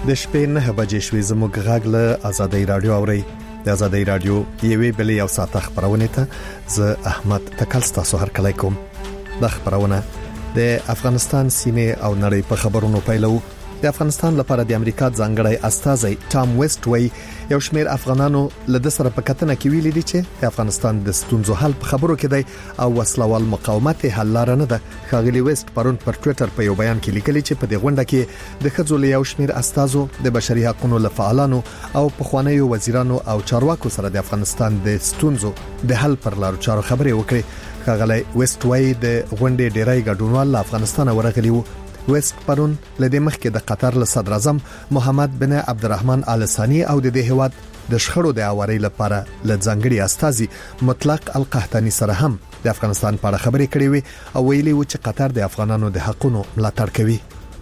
د شپې 9 بجې شوې زموږ غږ له آزادۍ رادیو اوري د آزادۍ رادیو یوې بلې یو ساعت خبرونه ته زه احمد تکل تاسو هر کله کوم د خبرونه د افغانستان سیمه او نړۍ په خبرونو پیلو د افغانستان لپاره د امریکا ځانګړی استازی ټام ویسټ وی یو شمېر افغانانو له سره په کتنه کې ویلي دي چې د افغانستان د ستونزو حل په خبرو کې دی او وسلوال مقاومت حل لار نه ده. ښاغلي ویسټ پرون پر ټوئیټر په یو بیان کې لیکلي چې په دې غونډه کې د خځو له یو شمېر استازو د بشري حقوقو لفعالانو او پخوانیو وزیرانو او چارواکو سره د افغانستان د ستونزو د حل پر لارو چارو خبرې وکړي. ښاغلي ویسټ وی د غونډې ډیری ګډونوال له افغانستان ورغلي وو. ویسټ پرون لدې مخکې د قطر له صدر اعظم محمد بن عبدالرحمن آل ثانی او د هیواد د شخړو د اواري لپاره له ځانګړي استازي مطلق القحطاني سره هم د افغانستان په اړه خبرې کړې وي او ویلي و چې قطر د افغانانو د حقوقو ملاتړ کوي.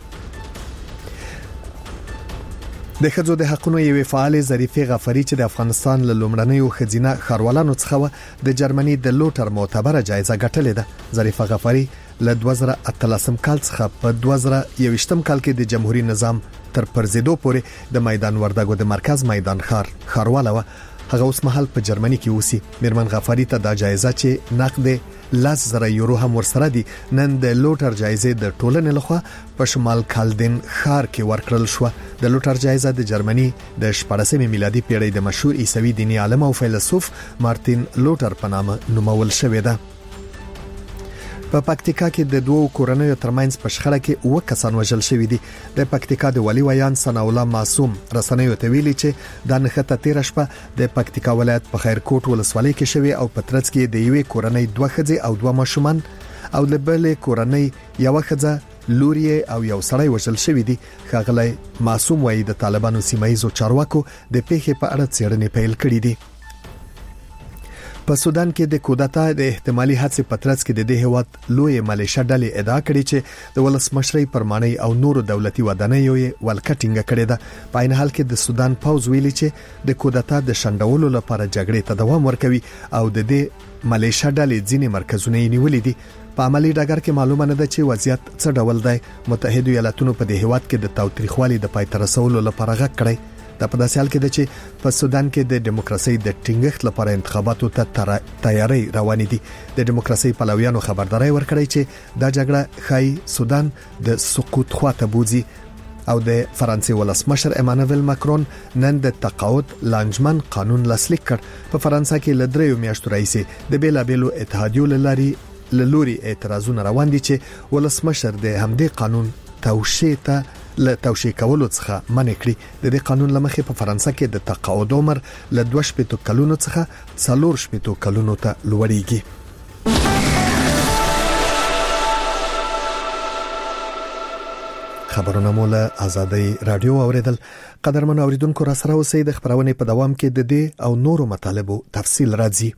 د خځو د حقوقو یوې فعال ظریفه غفاری چې د افغانستان له لومړنیو خزینه خاروالانو څخه د جرمني د لوټر معتبره جایزه ګټلې ده. ظریفه غفاری له 2013 کال څخه په 2021 کال کې د جمهوریت نظام تر پرزیدو پورې د میدان وردګو د مرکز میدان خارواله و. هغه اوس مهال په جرمني کې اوسي. میرمن غفاری ته دا جایزه چې نقد 10,000 یورو هم ورسره دي نن د لوټر جایزه د ټولنې لخوا په شمال کالدن ښار کې ورکړل شو. د لوټر جایزه د جرمني د 14مې میلادي پیړۍ د مشهور عیسوي دیني عالم او فیلسوف مارتین لوټر په نامه نومول شوې ده. په پکتیکا کې د دوو کورنیو ترمنځ په شخړه کې 9 کسان وژل شوي دي. د پکتیکا د والي ویان ثنا الله معصوم رسنیو ته ویلي چې د نښته 13 شپه د پکتیکا ولایت په خیرکوټ ولسوالۍ کې شوی او په ترڅ کې د یوې کورنۍ 2 ښځې او 2 ماشومان او د بلې کورنۍ یو ښځه لوري او یو سړی وژل شوی دي. ښاغلی معصوم وایي د طالبانو سیمایي چارواکو د پیښې په اړه څېړنې پیل کړې دي. په سودان کې د کودتا د احتمالي حادثې په ترڅ کې د هیواد لوی ملیشه ډلې ادعا کړې چې د ولسمشرۍ پرمانۍ او نورو دولتي ودانیو یې ولکټینګ کړې ده. په عین حال کې د سودان پوز ویلي چې د کودتا د شندولو لپاره جګړې ته دوام ورکوي او د دې ملیشه ډلې ځینې مرکزونه یې نیولې دي. په عملی ډګر کې معلومه نه ده چې وضعیت څه ډول دی. متحده ایالاتونو په دې هیواد کې د تاوتریخوالي د پای ته رسولو لپاره غږ کړی. دا په داسې حال کې ده چې په سودان کې د دیموکراسي د ټینګښت لپاره انتخاباتو ته تیاری روان دي. د دیموکراسي پلویانو خبرداري ورکړی چې دا جګړه خای سودان د سقوط خواته بوزي او د فرانسې ولسمشر امانوئل ماکرون نن د تقاعد لانجمن قانون لاسلیک کړ. په فرانسې کې ل 3 میاشتو راځي د بیلابېلو اتحادیو لوري اعتراضونه روان دي چې ولسمشر د همدې قانون توشیح کولو څخه منع کړی. د دې قانون لمخې په فرانسې کې د تقاعد عمر له 2 کلونو څخه 4 کلونو ته لوړیږي. خبرونه مو له آزادۍ رادیو اوریدل. قدرمن اوریدونکو را سره اوسئ. د خبرونه په دوام کې د دې او نورو مطالبو تفصیل راځي.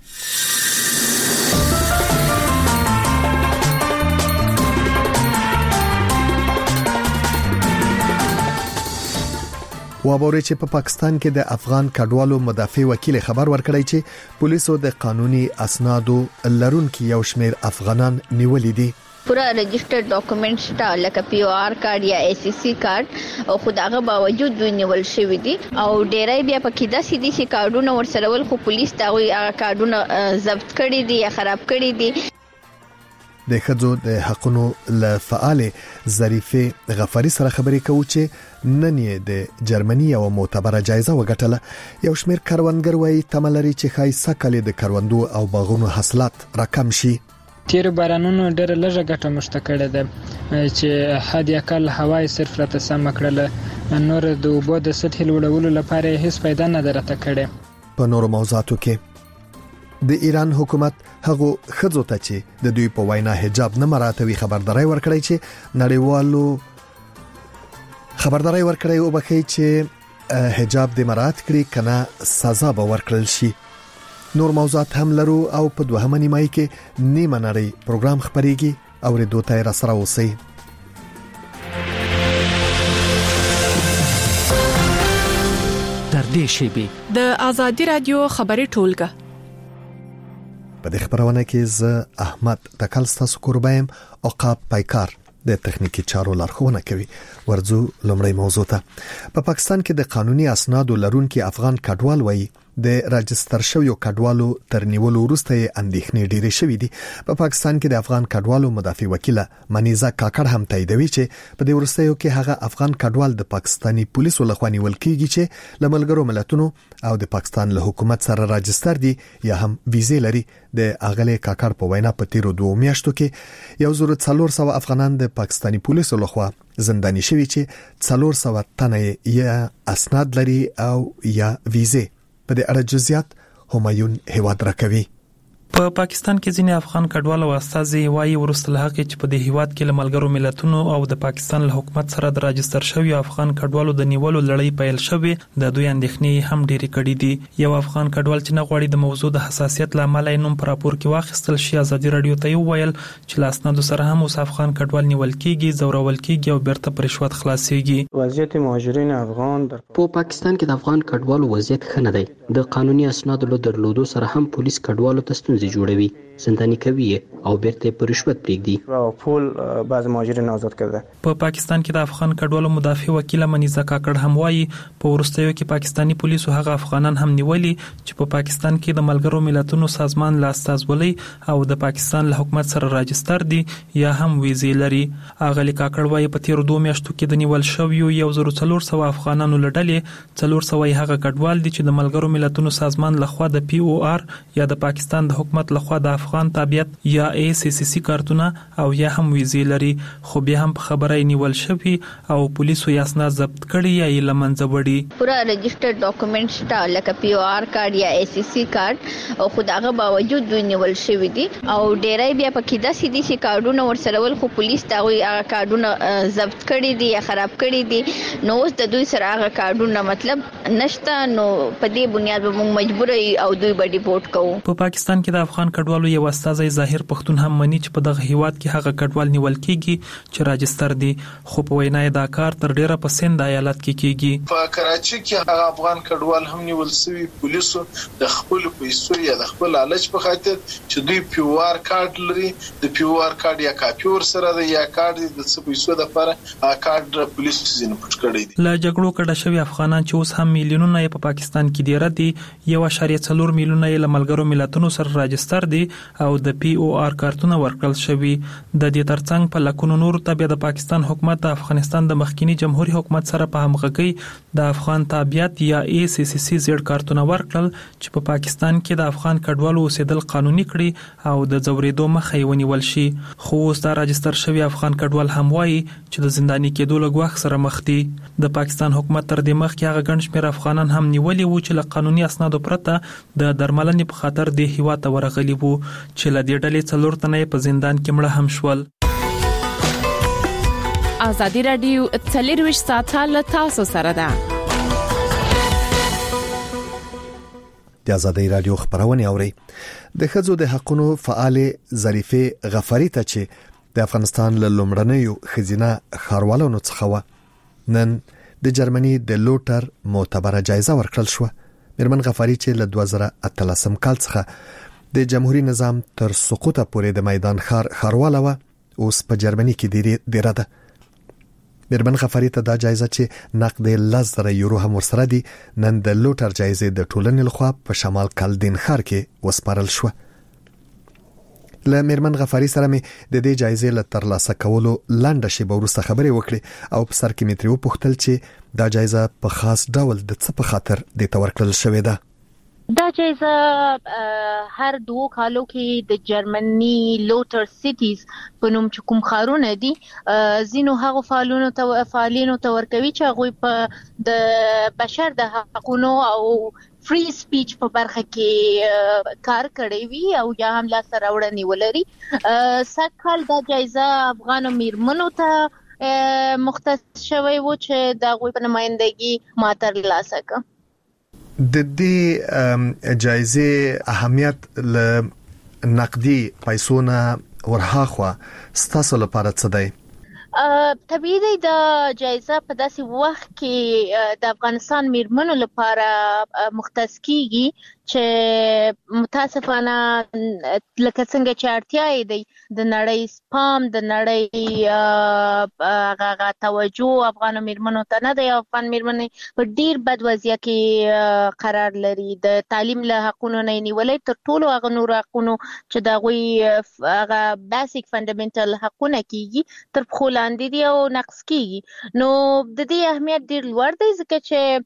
وابوري چې په پاکستان کې د افغان کډوالو مدافع وکیل خبر ورکړی چې پولیسو د قانوني اسنادو لرونکو یو شمېر افغانان نیولې دي. پورا رجسٹرډ ډاکومېنټس تا لکه پی او آر کارت یا اس سی کارت او خداغه باوجود دوی نیول شوی دي او ډیرای بیا پکې داسې دي چې کارډونه ورسره ول خو پولیس دا وی کارډونه ضبط کړي دي یا خراب کړي دي. د خځو د حقوقو له فعال ظریفه غفاری سره خبرې کوي چې نن یې د جرمني او معتبره جایزه وګټله. یو شمېر کاروانګر وایي تملري چې خایسه کلی د کاروندو او باغونو حاصلات راکم شي. تیر بارانونو ډېر لږه ګټه مشته کړې ده چې حد اقل هواي صرف راته سم کړله. نور د اوبو د سطح لوړولو لپاره هیڅ فائدہ نه درته کړې. په نورو موضوعاتو کې د ایران حکومت هغه خځو ته چې د دوی په وینا حجاب نه مراتوي خبرداري ورکړی چې نړیوالو خبرداري ورکړی او بخي چې حجاب د مرات کړي کنه سزا به ورکړل شي. نور موضوعات هم لرو او په دوهمه نیمه کې نیمه نړۍ پروګرام خبريږي او ردو ته را سره اوسئ. تر دې شیبې د آزادۍ رادیو خبري ټولګه په دې خبرونه کې زه احمد تکل تاسو قربایم عقاب پایکار د تخنیکی چارو لارښوونه کوي. ورځو لومړی موضوع ته په پاکستان کې د قانوني اسنادو لرونکي افغان کډوال وایي د راجستر شویو کډوالو تر نیولو وروسته اندېښنې ډېرې شوې دي. په پاکستان کې د افغان کډوالو مدافع وکیله منیزه کاکړ هم تاییدوي چې په دې وروستیو کې هغه افغان کډوال د پاکستاني پولیسو لخوا نیول کیږي چې له ملګرو ملتونو او د پاکستان له حکومت سره راجستر دي یا هم ویزې لري. د اغلی کاکړ په وینا په تیرو 2 میاشتو کې 1400 افغانان د پاکستاني پولیسو لخوا زنداني شوي چې 400 تنه یا اسناد لري او یا ویزې. په دې اړه جزئیات همایون هیواد راکوي. په پاکستان کې ځینې افغان کډوال او استازي وايي ورسته له هغه چې په دې هیواد کې له ملګرو ملتونو او د پاکستان له حکومت سره د راجستر شوی افغان کډوالو د نیولو لړۍ پیل شوې د دوی اندېښنې هم ډېری کړې دي. یو افغان کډوال چې نه غواړي د موضوع د حساسیت لامل یې نوم پر راپور کې واخیستل شي ازادي رادیو ته ویل چې لاسنادو سره هم اوس افغان کډوال نیول کیږي، زورول کیږي او بیرته پر رشوت خلاصيږي. وضعیت مهاجرین افغان په پاکستان کې د افغان کډوالو وضعیت ښه نه دی. د قانوني اسنادو له درلودو سره هم پولیس کډوالو ته ستونزې جوړوي، زنداني کوي او بیرته پر رشوت پریږدي او پول بعض مهاجرین آزاد کړه. په پاکستان کې د افغان کډوالو مدافع وکیله منیزه کاکړ هم وایي په وروستیو کې پاکستاني پولیسو هغه افغانان هم نیولي چې په پاکستان کې د ملګرو ملتونو سازمان له استازولۍ او د پاکستان له حکومت سره راجستر دي یا هم ویزې لري. اغلی کاکړ وایي په تیرو 2 میاشتو کې د نیول شویو 1400 افغانانو لړلې 400 هغه کډوال دي چې د ملګرو ملتونو سازمان لخوا د پی او آر یا د پاکستان د حکومت لخوا د افغان تابعیت یا ACCC کارتونه او یا هم ویزې لري، خو بیا هم په خبره نیول شوی او پولیسو یې اسناد ضبط کړي یا یې لمنځه وړي. پورا رجسټرډ ډاکومېنټس تا لکه POR کارت یا ACCC کارت او خداغه باوجود دوی نیول شوی دي او ډیرای بیا پکې داسې دي چې کارډونه ورسره ول خو پولیس دا وی هغه کارډونه ضبط کړي دي یا خراب کړي دي. نو اوس د دوی سره هغه کارډونه مطلب نشته، نو په دې بنیاد به موږ مجبور یو دوی به ډیپورټ کوو. په پاکستان کې د افغان کډوالو یو استازی ظاهر پښتون هم مني چې په دغه هیواد کې هغه کډوال نیول کیږي چې راجستر دي، خو په وینا دا کار تر ډیره په سند ایالت کې کیږي. په کراچي کې هغه افغان کډوال هم نیول شوی پولیسو د خپل پیسو یا د خپل لالچ په خاطر چې دوی POR کارت لري، د POR کارت یا کاپی ور سره د یا کارت د څه پیسو د لپاره کارت پولیسو ځین پټ کړی دي. لا جګړو کډه شوی افغانان چې اوس هم میلیونونه په پاکستان کې ډیره دي 1.4 میلیونه یې ملګرو ملتونو سره راجستر دي او د POR کارتونه ورکړل شوی. د دې ترڅنګ په لکونو نور تابع د پاکستان حکومت د افغانستان د مخکینی جمهوریت حکومت سره په همغږي د افغان تابعیت یا ACCC زیړ کارتونه ورکړل چې په پاکستان کې د افغان کډوالو اوسېدل قانوني کړي او د ځورېدو مخه یې ونیول شي. خو اوس دا راجستر شوی افغان کډوال هم وایي چې د زنداني کېدو له ګواښ سره مخ دي. د پاکستان حکومت تر دې مخکې هغه ګڼ شمېر افغانان هم نیولي وو چې له قانوني اسنادو پرته د درملنې په خاطر د هیواد ته ورغلي وو چې له دې ډلې 4 تنه په زندان کې مړه هم شول. ازادي رادیو 24 ساعته له تاسو سره ده. د ازادي رادیو خبرونه اوري. د ښځو د حقوقو فعال ظریفه غفاری ته چې د افغانستان له لومړنیو خزینه خاروالانو څخه و نن د جرمني د لوټر معتبره جایزه ورکړل شو. میرمن غفاری چې له 2013 کال څخه د جمهوریت نظام تر سقوط پورې د میدان خارواله و اوس په جرمني کې ډیره ده. میرمن غفاری ته دا جایزه چې نقد 10,000 یورو هم ورسره دي نن د لوټر جایزې د ټولنې لخوا په شمال کالدین ښار کې وسپارل شو. له میرمن غفاری سره مې د دې جایزې له ترلاسه کولو لاندې شی به وروسته خبرې وکړې او په سر کې مې ترې وپوښتل چې دا جایزه په خاص ډول د څه په خاطر د تورکل شوې ده. دا جایزه هر 2 کالو کې د جرمني لوټر سیټیز په نوم چې کوم ښارونه دي زینو هغه فعالینو ته ورکوي چې هغه په د بشر د حقوقو او فری سپیچ په برخه کې کار کړی وي او یا هم لا سره وړاندې ولري. سکهال دا جایزه افغان میرمنو ته مختص شوی و چې دا غوي په نمائندګي ماتر لاسه کا. د دې جایزې اهمیت له نقدي پیسونه ورهاخوا ستاسو لپاره څه دی؟ طبیعي دی د جایزه په داسې وخت کې د افغانستان میرمنو لپاره مختص کیږي چې متاسفانه لکه څنګه چې اړتیا دی د نړۍ سپام د نړۍ هغه توجه افغان میرمنو ته نه دی. افغان میرمنې په ډیر بد وضعیت کې قرار لري. د تعلیم له حقونو نه نیولې تر ټولو هغه نور حقونو چې د غوي هغه بیسیک فندامنټل حقونه کیږي تر خپل لاندې دي او نقص کیږي. نو د دې اهمیت ډیر لوړ دی ځکه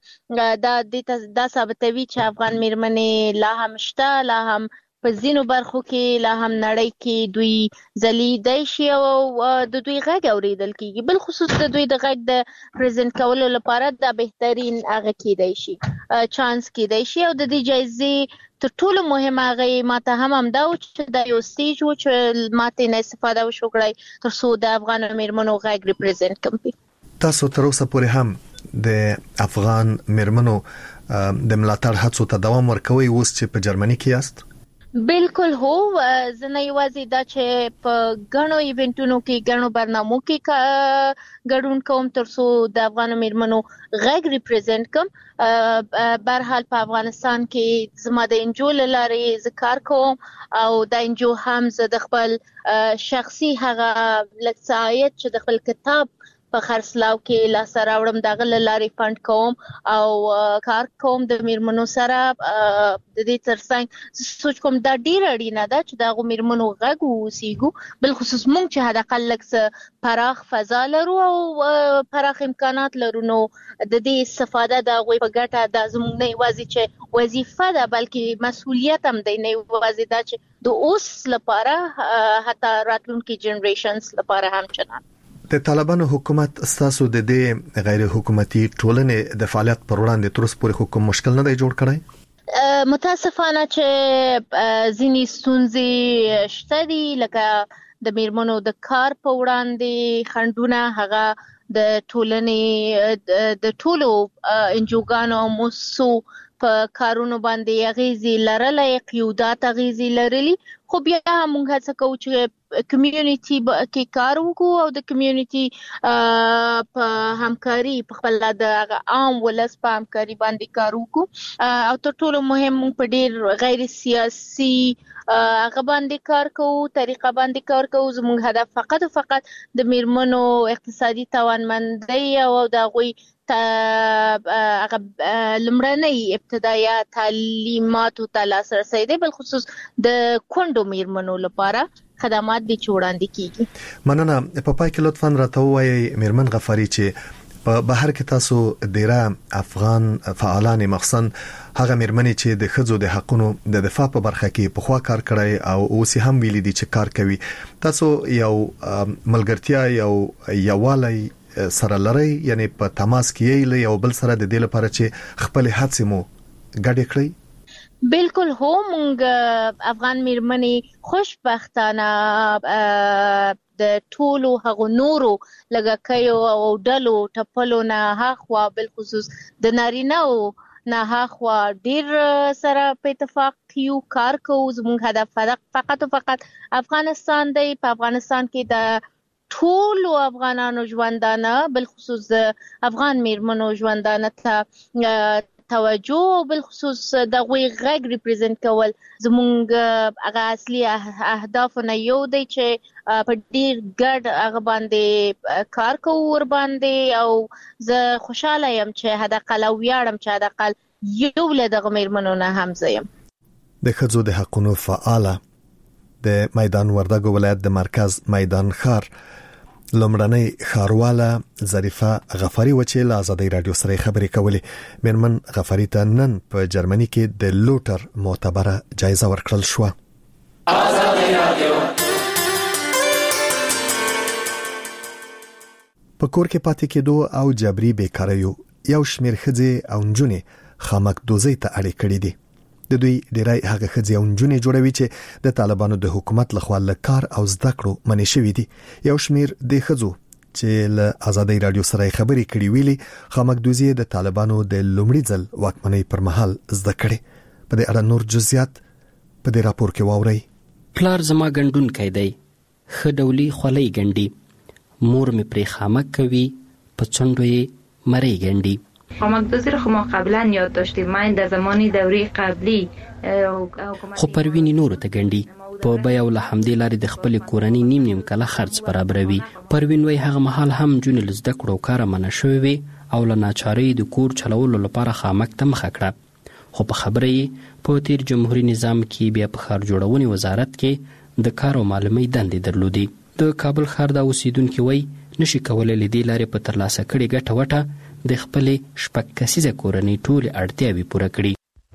چې دا ثابتوي چې افغان میرمنې لا هم شته، لا هم په ځینو برخو کې لا هم نړۍ کې دوی ځلیدای شي او د دوی غږ اوریدل کیږي. بل خصوص د دوی د غږ د پریزنټ کولو لپاره دا بهترین هغه کیدای شي چانس کیدای شي. او د دې جایزې تر ټولو مهمه هغه ماته هم دا و چې دا یو سټیج و چې ماته نه استفاده وشوګړای تر څو د افغان میرمنو غږ ریپرزنټ کړي. تاسو تر اوسه پورې هم د افغان میرمنو د ملاتړ هڅو ته دوام ورکوي اوس چې په جرمني کې یاست؟ بالکل هو. زه نه یوازې دا چې په غنو ایونټونو کې غنو برنامو کې ګډون کوم تر څو د افغان میرمنو غږ ریپرزنټ کوم. برحال په افغانستان کې زما د انجو لارې ذکر کوم او د انجو هم زه د خپل شخصي هغه لکسایت چې د خپل کتاب په خرڅلاو کې لا سره وړم دغه لارې فند کوم او کار کوم د میرمنو سره. د دې ترڅنګ سوچ کوم دا ډیر اړینه ده چې دا میرمنو غږ وسیګو. بل خصوص مونږ چې هدا قلک پراخ فضا لرو او پراخ امکانات لرو نو د دې استفاده دا غوي په ګټه د زموږ نه یوازې چې وظیفه ده بلکې مسؤلیت هم دی. نه یوازې دا چې د اوس لپاره حتی راتلونکي جنریشنز لپاره هم چنان. د طالبانو حکومت ستاسو د دې غیر حکومتي ټولنې د فعالیت پر وړاندې تر اوسه پورې کوم مشکل نه دی جوړ کړی؟ متاسفانه چې ځینې ستونزې شته دي لکه د میرمنو د کار په وړاندې خنډونه هغه د ټولنې د ټولو انجوګانو او موسسو په کارونو باندې اغیزي لرلې قیودات اغیزي لرلې. خو بیا موږ هڅه کوو چې کمیونټي کې کار وکړو او د کمیونټي په همکاري په خپل د عام ولس په همکاري باندې کار وکړو او تر ټولو مهم موږ په ډیر غیر سیاسي هغه باندې کار کوو، طریقه باندې کار کوو. زموږ هدف فقط د میرمنو اقتصادي توانمندۍ او د غوي هغه لمړنۍ ابتدایي تعلیماتو ته لاسرسی دی، بل خصوص د کونډو میرمنو لپاره خدمات دي چې وړاندې کیږي. مننه. په پای کې لطفاً راته ووایي میرمن غفاری چې په بهر کې تاسو ډیره افغان فعالان مخصوصاً هغه میرمنې چې د ښځو د حقونو د دفاع په برخه کې په خوا کار کړی او اوس هم ویلي دي چې کار کوي، تاسو یو ملګرتیا یووالی سره لري، یعنی په تماس کې یې یو بل سره د دې لپاره چې خپل هڅې مو ګډې کړئ؟ بالکل هو. مونږ افغان میرمنې خوشبختانه د ټولو هغو نورو لګکیو او ډلو ټپلو نه هاخوا بل خصوص د نارینه‌و نه هاخوا ډیر سره په اتفاق یو کار کوو. زموږ هدف فقط افغانستان دی. په افغانستان کې د ټولو افغانانو ژوندانه بل خصوص افغان میرمنو ژوندانه ته توجه او بل خصوص د غوي غږ ریپرزنټ کول زموږ هغه اصلي اهداف نه یو دی چې په ډیر ګډ هغه باندې کار کوو ور باندې. او زه خوشاله یم چې حداقل ویاړم چې حداقل یو له دغه میرمنو نه هم زم. د ښځو د حقونو فعاله د میدان وردګو ولایت د مرکز میدان ښار لومړنۍ ښارواله ظریفه غفاری و چې له آزادۍ رادیو سره خبرې کولې. میرمن غفاری ته نن په جرمني کې د لوټر معتبره جایزه ورکړل شو. آزادۍ رادیو په کور کې پاتې کېدو او جبري بیکاریو یو شمېر ښځې او نجونې خامکدوزۍ ته اړې کړې دي. د دوی ډیری هغه ښځې او نجونې جوړوي چې د طالبانو د حکومت لخوا له کار او زده کړو منع شوي دي. یو شمېر د ښځو چې له آزادۍ رادیو سره خبرې کړې ویلي خامکدوزي د طالبانو د لومړي ځل واکمنۍ پر مهال زده کړې. په دې اړه نور جزئیات په دې راپور کې واورئ. پلار زما ګندون کیدی خډولي خولۍ ګندي، مور مې پرې خامک کوي، په څنډو یې مری ګندي. خامکدوزی رو ما قبلا یاد داشتیم. من در زمان دوره قبلی خو پروین نور ته ګنډي په بیا ول حمدې لارې د خپل کورنۍ نیم کله خرڅ برابروي. پروین وای هغه مهال هم جون لزده کړو کار منه شوی وي او له ناچارۍ د کور چلولو لپاره خامک ته مخه کړه. خو په خبره یې په تیر جمهوریت نظام کې بیا په ښار جوړونې وزارت کې د کار او معلومي دندې درلودي. د کابل ښار د اوسیدونکو وای نشي کولای لیدې لارې په ترلاسه کړي ګټه وټه د خپل شپږ کسیزه کورنۍ ټول اړتیاوي پوره کړي.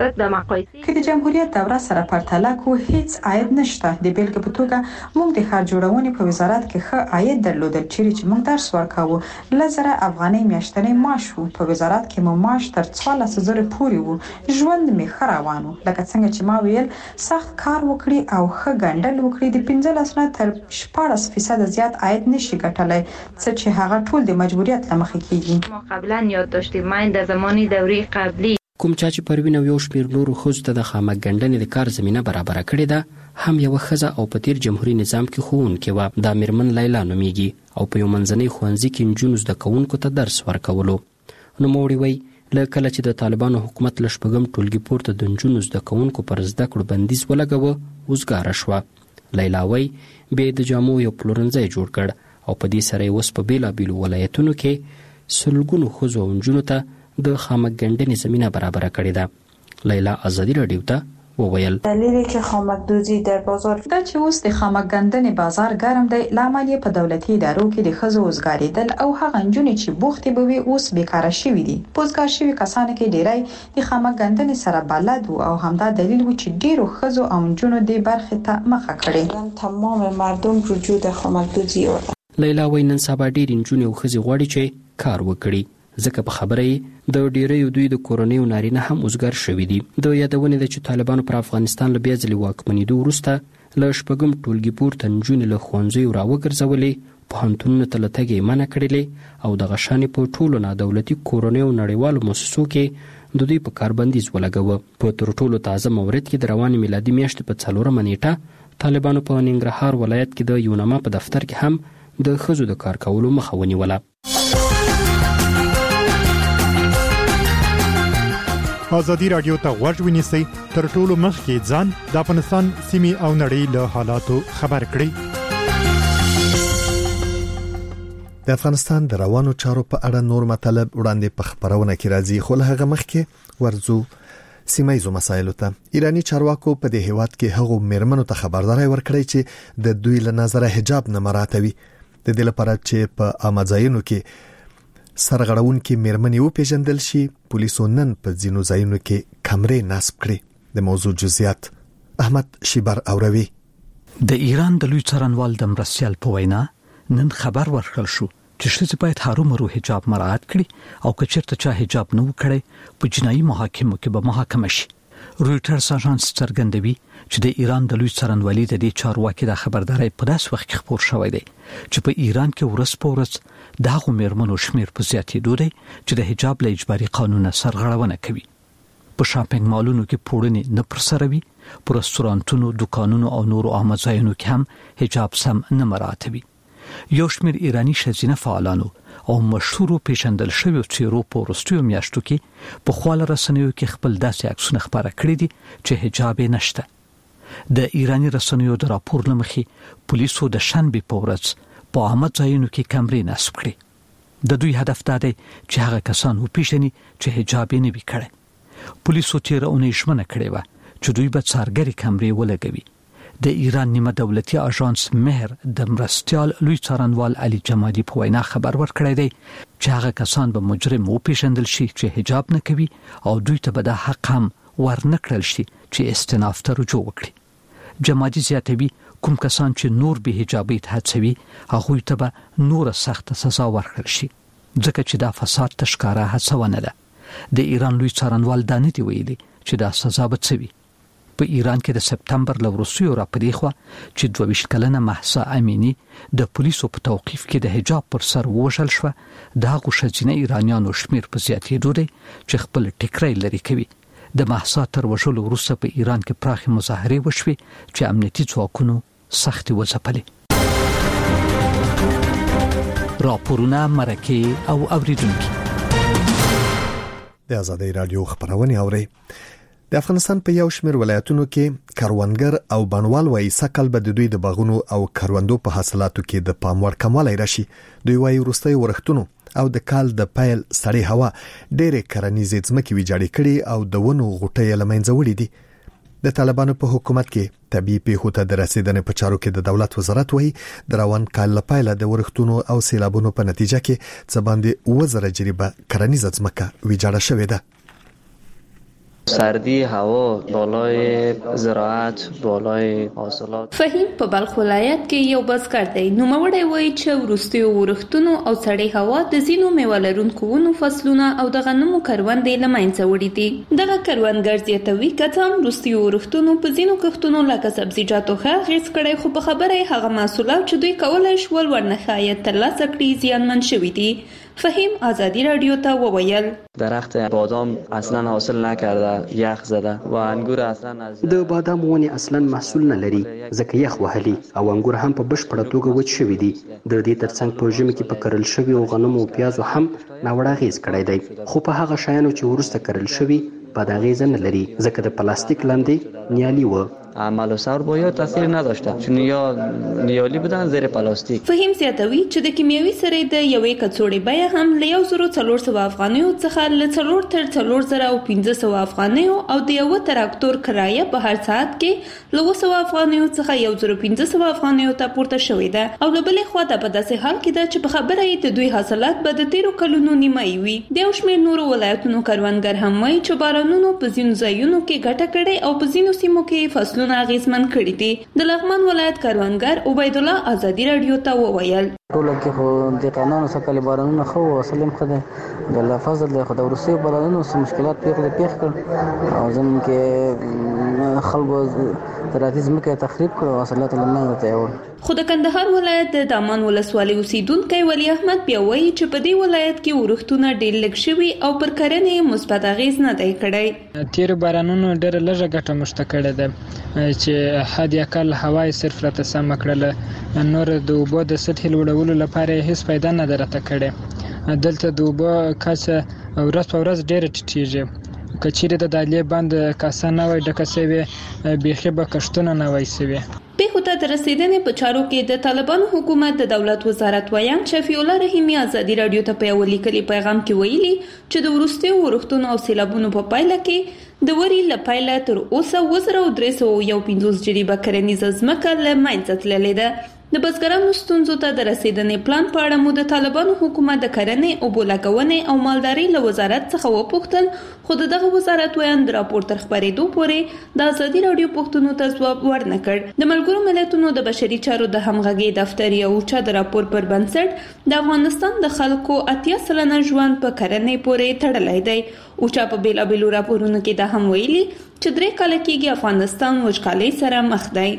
که د جمهوریت دوره سره پرتله کو هیڅ عاید نشته. د بیلګې په توګه موږ د ښار جوړونې په وزارت کې ښه عاید درلودل چې موږ درس ورکاوه. لزره افغانۍ میاشتنی معاش وو. په وزارت کې مو معاش تر 14,000 پورې وو. ژوند می خروان وو. لکه څنګه چې ما ویل سخت کار وکړي او ښه ګڼډل وکړي د 15 نه تر 14% زیات عاید نشي ګټلای څه چې هغه ټول د مجبوریت لمخې کیږي. ما قبلا یاد داشتیم من در زمان دوره قبلی کوم چې پروین او یو شمیر نورو ښځو ته د خامک ګڼډنې د کار زمينه برابر کړې ده هم یو ښځه او په تیر جمهوریت نظام کې ښوونکې و. د میرمن لیلا نومیږي او په یو منځنۍ ښوونځي کې نجونو زده کوونکو ته درس ورکولو. نوموړی وای له کله چې د طالبانو حکومت له شپږم ټولګي پورته د نجونو زده کوونکو پر زده کړو بندیز ولګاوه وزګاره شوه. لیلا وای به د جامو یو پلورنځي جوړ کړ او په دې سره اوس په بیلابیلو ولایتونو کې سلګونو ښځو او نجونو ته د خامک ګڼډنې زمينه برابر کړې ده. لیلا آزادی رادیو ته وویل دلیلی که خامک دوزی در بازار دا چې اوس د خامک ګڼډنې بازار ګرم دی لامل په دولتي ادارو کې د ښځو وزګاریدل او هغه نجونې چې بوختې به وي اوس بیکاره شوي دي. پوزګار شوي کسانو کې ډیری د خامک ګڼډنې سره بلد وو او همدا دلیل و چې ډیرو ښځو او نجونو د برخې ته مخه کړې. تمام مردم رجوع د خامک دوزی وکړه. لیلا وای نن سبا ډیر نجونې او ښځې غواړي چې کار وکړي ځکه په خبره یې د ډیریو دوی د کورنۍ نارینه هم وزګار شوي دي. د یادونه ده چې طالبانو پر افغانستان له بیا ځلې واکمنېدو وروسته له شپږم ټولګي پورته نجونې له ښوونځیو راوګرځولې، پوهنتونونو ته له تګ یې منع کړلې او دغه شانې په ټولو نادولتي کورنیو نړیوالو مؤسسو کې د دوی په کار بندیز ولګاوه. په تر ټولو تازه مورد کې د روانې میلادي میاشتې په 4 نیټه طالبانو په ننګرهار ولایت کې د یونما په دفتر کې هم د ښځو د کار کولو مخه ونیوله. آزادی رادیو ته غوږ ونیسئ تر ټولو مخکې ځان د افغانستان سیمې او نړۍ له حالاتو خبر کړئ. د افغانستان د روانو چارو په اړه نور مطلب وړاندې په خبرونه کې راځي خو له هغه مخکې ورځو سیمایي مسایلو ته. ایرانی چارواکو په دې هیواد کې هغو میرمنو ته خبرداري ورکړې چې د دوی له نظره حجاب نه مراعاتوي د دې لپاره چې په امازایونو کې سرغړون کې میرمنې و پیژندل شي. پولیسو نن په ځینو ځایونو کې کمرې نصب کړې. د موضوع جزئیات احمد شیبر اوروي. د ایران د لوی څارنوال د مرسیال په وینا نن خبر ورکړل شو چې ښځې باید هرومرو حجاب مراعات کړي او که چېرته چا حجاب نه وکړي په جنایي محاکمو کې به محاکمه شي. رویټرز اژانس څرګندوي چې د ایران د لوی څارنوالۍ د دې چارواکي د خبرداري په داس وخت کې خبر شوی دی چې په ایران کې ورځ په ورځ دغه میرمنو شمیر په زیاتېدو دی چې د حجاب له اجباري قانون سرغړونه کوي. په شاپینګ مالونو کې پوړنې نه پرسروي، په رستورانتونو، دکانونو او نورو عامه ځایونو کې هم حجاب سم نه مراعاتوي. یو شمیر ایرانی ښځینه فعالانو او مشهورو پیژندل شویو څیرو په وروستیو میاشتو کې په خواله رسنیو کې خپل داسې عکسونه خپاره کړي دي چې حجاب یې نشته. د ایرانی رسنیو د راپور له مخې پولیسو د شنبې په ورځ په عامه ځایونو کې کمرې نصب کړې. د دوی هدف دا دی چې هغه کسان وپیژني چې حجاب یې نه وي کړی. پولیسو تیره اونۍ ژمنه کړې وه چې دوی به څارګرې کمرې ولګوي. د ایران نیمه دولتي اژانس مهر د مرستیال لوی څارنوال علي جمادي په وینا خبر ورکړی دی چې هغه کسان به مجرم وپیژندل شي چې حجاب نه کوي او دوی ته به د حق هم ورنکړل شي چې استئناف ته رجوع وکړي. جمادي زیاتوي کوم کسان چې نور به حجابي ته هڅوي هغه ته به نور سخت سزا ورکړل شي ځکه چې دا فساد تشکاره هڅونه ده. د ایران لوی څارنوال دا نه دی ویلي چې دا سزا به څه وي. په ایران کې د سپتمبر له وروستیو راپدې خوا چې 22 کلنه مهسا امینی د پولیسو په توقیف کې د حجاب پر سر وژل شو. دا غوښتنه ایرانیانو شمیر په زیاتېدو دی چې خپل ټیکرای لري کوي. د مهسا تر وژلو وروسته په ایران کې پراخه مظاهرې وشوي چې امنیتي ځواکونو سختي وځپلې. راپورونه مرکه او اوریدونکو د آزادۍ رادیو خبرونه اوري. د افغانستان په یو شمېر ولایتونو کې کروندګر او بڼوال وایي سکل به د دوی د باغونو او کروندو په حاصلاتو کې د پام وړ کموالی راشي. دوی وایي وروستي ورښتونو او د کال د پیل سړې هوا ډېرې کرنیزې ځمکې ویجاړې کړي او د ونو غوټۍ له منځه وړي دي. د طالبانو په حکومت کې طبيعي پیښو ته د رسیدنې په چارو کې د دولت وزارت وایي د روان کال له پیله د ورښتونو او سیلابونو په نتیجه کې څه باندې 1000 جریبه کرنیزه ځمکه ویجاړه شوې ده. سردی هوا، بالای زراعت، بالای حاصلات. فهیم په بلخ ولایت کې یو بزګر دی. نو مړی وایي چې وروستي ورښتونو او سړې هوا د زینو میوه لرونکو ونو فصلونه او د غنمو کروندې له منځه وړي دي. دغه کروندګر زیاتوي که هم وروستي ورښتونو په زینو کښتونو لکه سبزیجاتو ښه اغېز کړی، خو په خبره هغه محصولات چې دوی کولای شول ورنه عاید ترلاسه کړي زیانمن شوي دي. فهیم آزادی رادیو ته وویل درخت بادام اصلا حاصل نکرده، یخ زده و انگور اصلا از د بادام ونی اصلا محصول نه لري ځکه یخ وهلي او انګور هم په بشپړه توګه وچ شوي دي. د دې ترڅنګ په ژمي کې په کرل شوي او غنمو او پیازو هم ناوړه اغېز کړی دی، خو په هغه شیانو چې وروسته کرل شوي بد اغېز نه لري ځکه د پلاستیک لاندې نیالي و. عمل و سر باید تاثیر نداشته چون یا نیالی بودن زیر پلاستیک. فهیم زیاتوي چې د کیمیاوي سرې د یوې کڅوړې بیه هم له 1400 افغانیو څخه له 4 تر 4500 افغانیو او د یو تراکتور کرایه په هر ساعت کې له 200 افغانیو څخه 1500 افغانیو ته پورته شوې ده. او له بلې خوا د په داسې حال کې ده چې په خبره یې د دوی حاصلات به د 13 کلونو نیمایي وي. د یو شمېر نورو ولایتونو کروندګر هم وایي چې بارانونو په ځینو ځایونو کې ګټه کړې او په ځینو سیمو کې فصلونه اغیزمن کړي دي. د لغمان ولایت کروندګر عبید الله آزادی رادیو ته وویل ټول کې خو د قانون سره بارانونه خو وسلم خده د الله فضل له خدای ورسي بارانونه سم مشکلات پیښ کړ او زمون کې خلکو تراتیز مکه تخریب کړ او حاصلات لمنه ته یو. خو د کندهار ولایت د دامان ولسوالۍ اوسیدونکو ولی احمد بیا وایي چې په دې ولایت کې ورښتونه ډېر لږ شوي او پر کرنې مثبت اغېز نه دی کړی. تیر بارانونو ډېر لږه ګټه مشته کړې ده چې حد اقل هوا یې صرف راته سم کړله، نور د اوبو د سطحې لوړولو لپاره هیڅ پیدا نه درته کړې. دلته د اوبو کچه ورځ په ورځ ډېره ټیټېږي. که چیرې د دالې بند کاسه نه وای ډکه سوې بیخي به کښتونه نه وای سوې. پیښو ته د رسیدنې په چارو کې د طالبانو حکومت د دولت وزارت ویان شفیع الله رحیمی آزادی رادیو ته په یو لیکلي پیغام کې ویلي چې د وروستي ورښتونو او سیلابونو په پایله کې د وري له پیله تر اوسه 1351 جریبه کرنیزه ځمکه له منځه تللې ده. د بزګرانو ستونزو ته د رسیدنې پلان په اړه مو د طالبانو حکومت د کرنې، اوبو لګونې او مالدارۍ له وزارت څخه وپوښتل، خو دغه وزارت ویان د راپور تر خپرېدو پورې د آزادي رادیو پوښتنو ته ځواب ورنه کړ. د ملګرو ملتونو د بشري چارو د همغږۍ دفتر یو اوچا د راپور پر بنسټ د افغانستان د خلکو 80% ژوند په کرنې پورې تړلی دی. اوچا په بیلابیلو راپورونو کې دا هم ویلي چې 3 کاله کېږي افغانستان وچکالۍ سره مخ دی.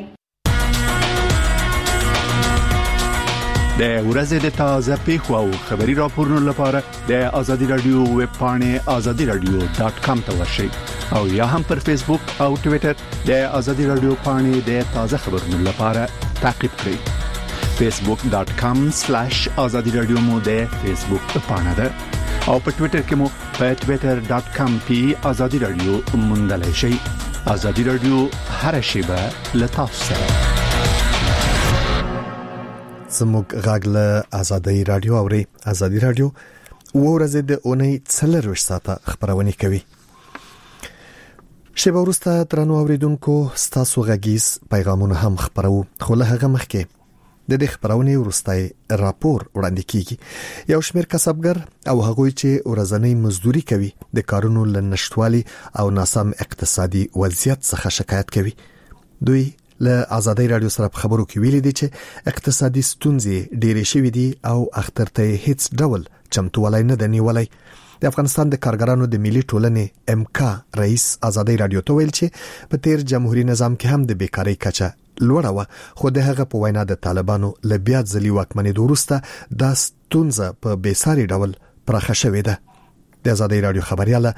د ورځې د تازه پیښو او خبري راپورونو لپاره د آزادي رادیو ویب پاڼې azadiradio.com ته ورشئ او یا هم پر فیسبوک او ټوئیټر د آزادي رادیو پاڼې د تازه خبرونو لپاره تعقیب کړئ. facebook.com/azadiradio مو د فیسبوک پاڼه ده او په ټوئیټر کې مو په twitter.com/azadiradio موندلای شئ. آزادي رادیو هر شیبه له تاسو سره. زموږ غږ له آزادی رادیو اوري. آزادی رادیو ورځې د اونۍ 24 ساعته خبرونه کوي. شیبه وروسته ترانو اوریدونکو ستاسو غږیز پیغامونه هم خبرو، خو له هغه مخکې د دې خبرونه وروستای راپور وړاندې کیږي. یو شمېر کسبګر او هغوی چې ورځنی مزدوري کوي د کارونو لنشټوالي او ناسم اقتصادي وضعیت څخه شکایت کوي. دوی له آزادی رادیو سره په خبرو کې ویلي دي چې اقتصادي ستونزې ډېرې شوې دي او اختر ته هیڅ ډول چمتووالی نه دی نیولی. د افغانستان د کارګرانو د ملي ټولنې امکا رئیس آزادی رادیو ته ویل چې په تیر جمهوریت نظام کې هم د بیکاری کچه لوړه و، خو د هغه په وینا د طالبانو له بیا ځلي واکمنېدو وروسته دا ستونزه په بېساري ډول پراخه شوې ده. د آزادی رادیو خبرياله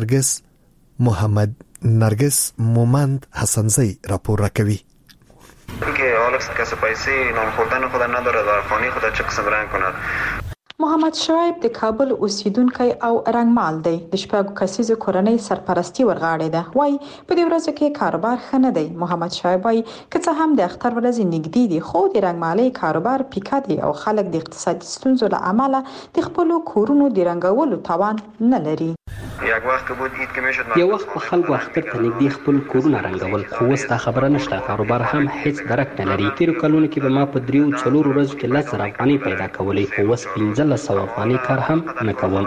نرگس مومند حسنزی راپور راکوي. که حالا کسی پیسی نام خوردن خود نداره در خانه خود چه قسم رنگ کند. محمد شعیب د کابل اوسیدونکی او رنگمال دی. د شپږ کسیزه کورنۍ سرپرستی ورغاړي ده. وای په دې ورځ کې کاروبار ښه نه دی. محمد شعیب وای که څه هم د اختر ورځ نږدې دي خو د رنگمالۍ کاروبار پیکا دی او خلک د اقتصادي ستونزو له امله د خپل کورونو د رنګولو توان نه لري. یو وخت په خلکو اختر ته نږدې خپل کورونه رنګول خو اوس دا خبره نشته. کاروبار هم هیڅ درک نه لري. تیرو کلونو کې به ما په 3-4 ورځو کې 10,000 افغانۍ پیدا کولې خو اوس 1500 افغانۍ کار هم نه کوم.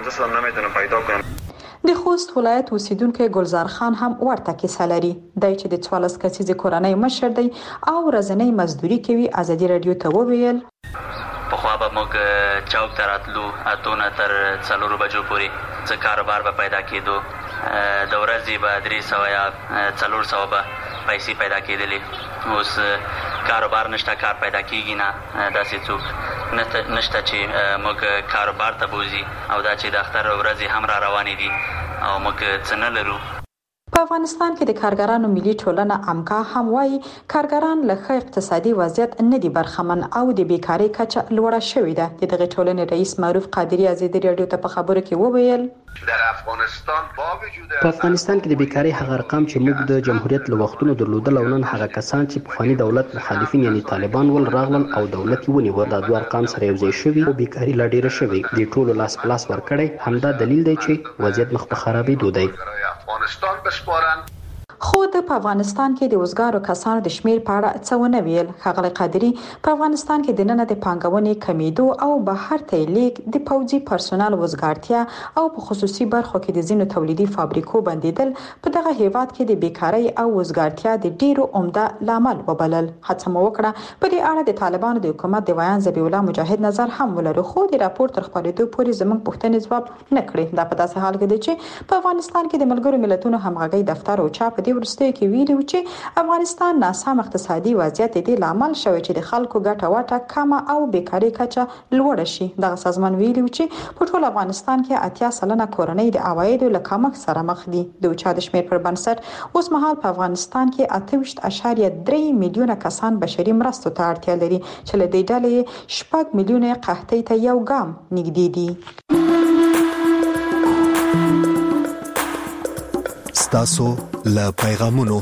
د خوست ولایت اوسیدونکو ګلزار خان هم ورته کیسه لري. دای چې د 14 کسیزه کورنۍ مشر دی او ورځنی مزدوري کوي. ازادي رادیو ته وویل په خو به موږ چوک ته راتلو اتونه تر 4 بجو پورې څه کاروبار به پیدا کېدو. د ورځې به 300 یا 400 به پیسې پیدا کېدلې. اوس کاروبار نشته، کار پیدا کېږي نه. داسې څوک نشته چې موږ کاروبار ته بوزي او دا چې د اختر ورځې هم را روانې دي او موږ څه نه لرو. په افغانستان کې د کارګرانو ملي ټولنه امکا هم وایي کارګران له ښه اقتصادي وضعیت نه دي برخمن او د بیکاری کچه لوړه شوې ده. د دغه ټولنې رئیس معروف قادری ازادي رادیو ته په خبرو کې وویل په افغانستان کې د بیکاری هغه ارقام چې موږ د جمهوریت له وختونو درلودل او نن هغه کسان چې پخوانی دولت مخالفین یعنی طالبان ول راغلل او دولت یې ونیو، دا دوه ارقام سره یو ځای شوي او بیکاری لا ډیره شوې. د ټولو لاس په لاس ورکړی همدا دلیل دی چې وضعیت مخ په خرابېدو دی. خو په افغانستان کې د وزګارو کسانو د شمیر په اړه څه ونه ویل. ښاغلی قادری په افغانستان کې د نن د پانګونې کمیدو او بهر ته لیک د پوځي پرسونل وزګارتیا او په خصوصي برخو کې د ځینو تولیدي فابریکو بندیدل په دغه هیواد کې د بیکاری او وزګارتیا د ډیرو عمده لامل وبلل. هڅه مو وکړه په دې اړه د طالبانو د حکومت د ویان ذبیح الله مجاهد نظر هم ولرو خو د راپور تر خپرېدو پورې زموږ پوښتنې ځواب نه کړې. دا په داسې حال کې دی چې په افغانستان کې د ملګرو ملتونو همغږي دفتر او چاپ د ورستیو کې ویلي و چې افغانستان ناسم اقتصادي وضعیت د لامل شوی چې د خلکو ګټه واټه کمه او بیکاری کچه لوړه شي. دغه سازمان ویلي و چې په ټول افغانستان کې 80% کورنۍ د عوایدو له کمښت سره مخ دي. د اوچا د شمیر پر بنسټ اوس مهال په افغانستان کې 28.3 میلیونه کسان بشري مرستو ته اړتیا لري چې له دې ډلې 6 میلیونه قحطۍ ته یو ګام نږدې دي. ستاسو له پیغامونو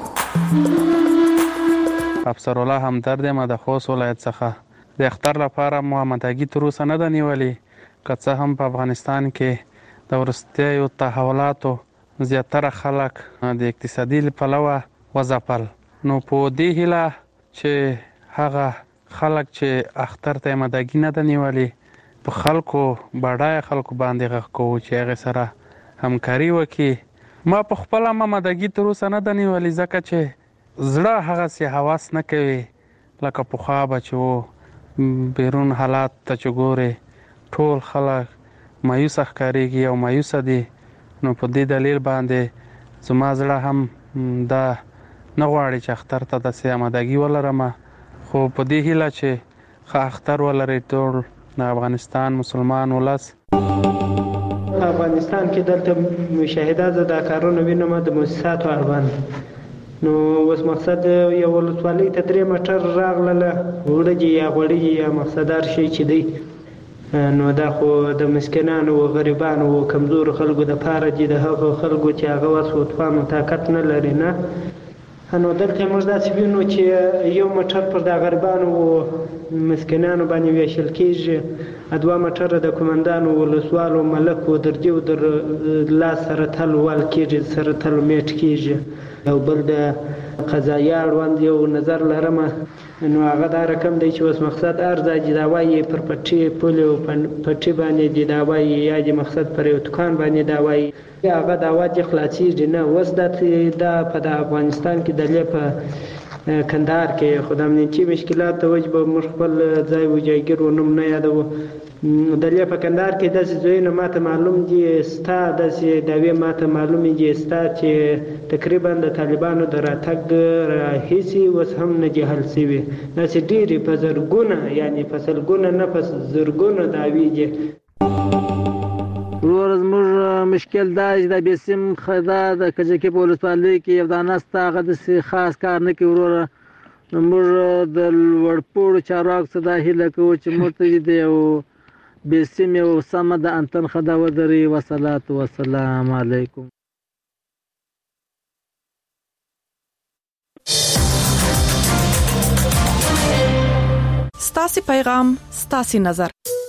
افسر الله همدرد ما د خوست ولایت څخه د اختر لپاره محمداګي تر اوسه نه ده نیولې. که څه هم په افغانستان کې د وروستیو تحولاتو زیاتره خلک د اقتصادي پلوه وځپل، نو په دې هیله چې هغه خلک چې اختر ته محمداګي نه ده نیولې په خلکو بډایه خلکو باندې غږ کوو چې هغې سره همکاري وکړي. ما په خپله محمداګي تر اوسه نه ده نیولې ځکه چې زړه هغسې هوس نه کوي لکه پخوا به چې و. بیرون حالات ته چې ګورې ټول خلک مایوسه ښکارېږي او مایوسه دي، نو په دې دلیل باندې زما زړه هم دا نه غواړي چې اختر ته داسې آمادګي ولرم. خو په دې هیله چې ښه اختر ولري ټول د افغانستان مسلمان ولس. افغانستان کې دلته مشاهدات د کارونو وینم د مؤسساتو اړوند. نو اوس مقصد یو ولسوالۍ ته 3 موټر راغله وړجی یا غوړی یا مقصدار شي چې دی، نو دا خو د مسکینانو او غریبانو او کمزور خلکو د پاره دي، د هغو خلکو چې هغه وس او توان او طاقت نه لري. نه نو دلته موږ داسې وینو چې یو موټر پر د غریبانو او مسکینانو باندې ویشل کېږي، 2 موټر د کومندانو ولسوالو ملکو درجو در لاس سره تل وال کېږي، سره تل میټ کېږي. او بل د قضایي اړوند یو نظر لرم، نو هغه دا رقم دی چې اوس مقصد ارزه چې دا وایي پر پټي پولې او پټي باندې دی دا وایي یا د مقصد پر یو دکان باندې دا وایي هغه دا وایي خلاصېږي نه. اوس دا په افغانستان کې د لې په کندهار کې خو د امنیتي مشکلات د وجې به موږ خپل ځای و جایګیر و نوم نه یادوو. د لې په کندهار کې داسې ځایونه ماته معلوم دي ستا، داسې دعوې ماته معلومې دي ستا چې تقریبا د طالبانو د راتګ راهیسې اوس هم نه دي حل شوي. داسې ډېرې په زرګونه یعنې په سلګونه نه په زرګونه دعوې دي. ورور زموږ مشکل دا چې د بیسیم خدا د کجکي په ولسوالۍ کې یو دانه ستا هغه داسې خاص کار نه کوي وروره. نو موږ د لوړپوړو چارواکو څخه دا هیله کوو چې موږ ته د یو بسم او سمد انتن خدا ودري والصلاه والسلام عليكم. ستاسي پیغام ستاسي نظر.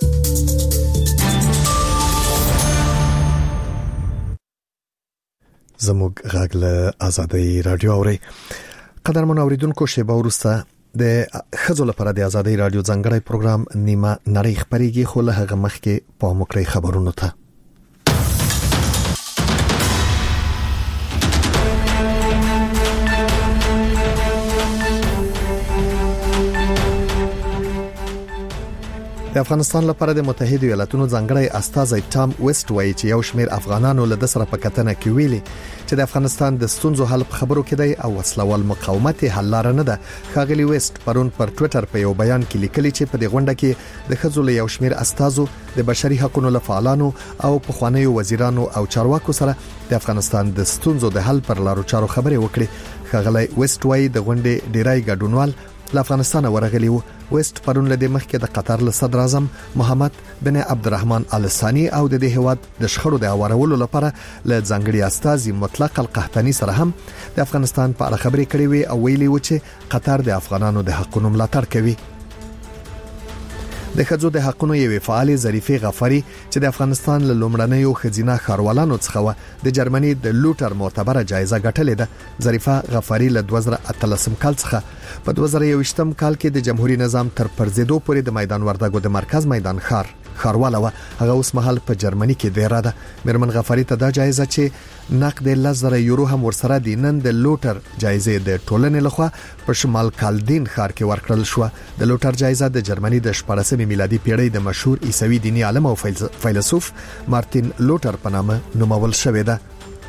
زموږ غږ له آزادۍ رادیو اوري. قدرمن اوریدونکو شیبه ورسته د خزو لپاره د آزادۍ رادیو ځانګړی پروګرام نیمه نړۍ خبريږي، خو له هغه مخکې په مکرې خبرونو ته. د افغانستان لپاره د متحده ایالاتونو ځانګړی استازی ټام ویسټ وایي چې یو شمېر افغانانو له سره په کتنه کې ویلي چې د افغانستان د ستونزو حل په خبرو کې دی او وسلوال مقاومت حل لار نه ده. ښاغلي ویسټ پرون پر ټوئیټر په یو بیان کې لیکلي چې په دې غونډه کې د خزو له یو شمېر استازو د بشري حقوقو لفعالانو او پخوانیو وزیرانو او چارواکو سره د افغانستان د ستونزو د حل پر لارو چارو خبرې وکړي. ښاغلي ویسټ وایي د غونډې ډیری ګډونوال له افغانستان ورغلي وو. ویسټ پرون له مخکې د قطر له صدر اعظم محمد بن عبدالرحمن ال ثاني او د هیواد د شخړو د اورولو لپاره له ځانګړي استازي مطلق القحطاني سره هم د افغانستان په اړه خبرې کړې وي او ویلي و چې قطر د افغانانو د حقوقو ملاتړ کوي. د خځو د حقوقو یوې فعال ظریفه غفاری چې د افغانستان له لومړنیو خزینه خاروالانو څخه و د جرمني د لوټر معتبره جایزه ګټلې ده. ظریفه غفاری له 2013 کال څخه په 2021 کال کې د جمهوریت نظام تر پرځېدو پورې د میدان وردګو د مرکز میدان خارواله و. هغه اوس مهال په جرمني کې دی را ده. مرمن غفاری ته دا جایزه چې نقد 10,000 یورو هم ورسره دي نن د لوټر جایزه د ټولنې لخوا په شمال کالدین ښار کې ورکړل شو. د لوټر جایزه د جرمني د 14 میلادي پیړۍ د مشهور عیسوي دیني عالم او فیلسوف مارتین لوټر په نامه نومول شوې ده.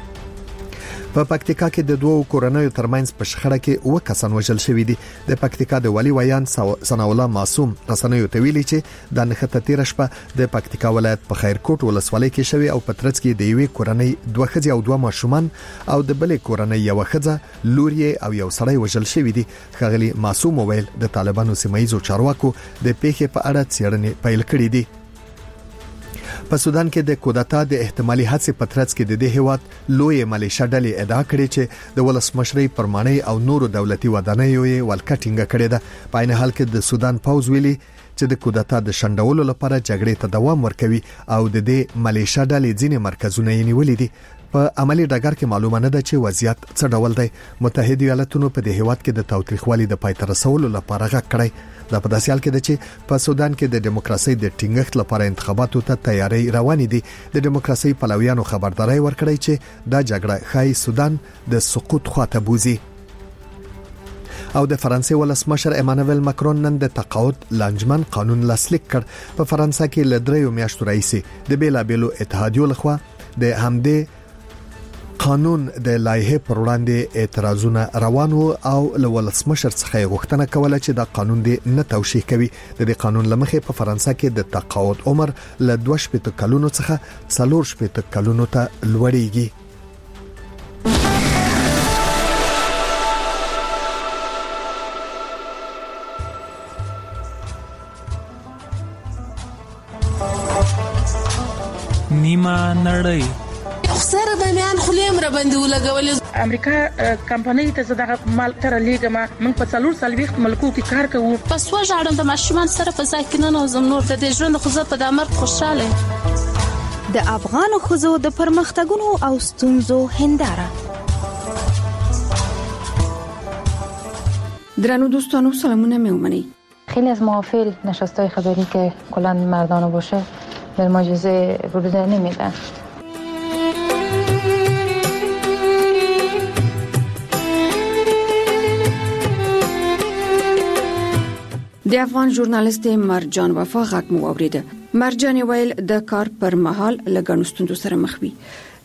په پکتیکا کې د دوو کورنیو ترمنځ په شخړه کې 9 کسان وژل شوي دي. د پکتیکا د والي ویان ثنا الله معصوم رسنیو ته ویلي چې د نښته تیر شپه د پکتیکا ولایت په خیرکوټ ولسوالۍ کې شوی او په ترڅ کې د یوې کورنۍ 2 ښځې او 2 ماشومان او د بلې کورنۍ یو ښځه لوري او یو سړی وژل شوی دي. ښاغلي معصوم ویل د طالبانو سیمایي چارواکو د پیښې په اړه څېړنې پیل کړې دي. په سودان کې د کودتا د احتمالي هڅې په ترڅ کې د هیواد لوی ملیشه ډلې ادعا کړې چې د ولسمشرۍ پرمانۍ او نورو دولتي ودانیو یې ولکټینګ کړې ده. په عین حال کې د سودان پوز ویلي چې د کودتا د شندولو لپاره جګړې ته دوام ورکوي او د دې ملیشه ډلې ځینې مرکزونه یې نیولې دي. په عملی ډګر کې معلومه نه ده چې وضعیت څه ډول دی. متحده ایالاتونو په دې هیواد کې د تاوتریخوالي د پای ته رسولو لپاره غږ کړی. دا په داسې حال کې ده چې په سودان کې د دیموکراسي د ټینګښت لپاره انتخاباتو ته تیاری روانې دي. د دیموکراسي پلویانو خبرداري ورکړی چې دا جګړه خای سودان د سقوط خواته بوزي. او د فرانسې ولسمشر ایمانوئل ماکرون نن د تقاعد لانجمن قانون لاسلیک کړ. په فرانسې کې ل 3 میاشتو راهیسې د بیلابېلو اتحادیو لخوا د همدې قانون د لایحه پر وړاندې اعتراضونه روان وو او له ولسمشر څخه غوښتنه کوله چې دا قانون دې نه توشیح کوي. د دې قانون لمخې په فرانسې کې د تقاعد عمر له 2 کلونو څخه 4 کلونو ته لوړیږي. نیمه نړۍ سره د میان خلیم را باندې ولګول. امریکا کمپنۍ ته زده مال تر لیګما موږ په 4 ملکو کې کار کوو. پس وژاړم د ماشومان سره په ځکه نه زم نور د ژوند خو په دمر خوشاله. د افغان خزو د پرمختګونو او ستونزو هنداره. درنو دوستانو سلامونه میومنی. خیلی از محافل نشستای خبری که کلا مردانه باشه به مجازه ورود نمیدن. د افغان ژورنالیست مرجان وفا غږ مو اوریده. مرجان ویل د کار پر مهال لګنستوندو سره مخ وي.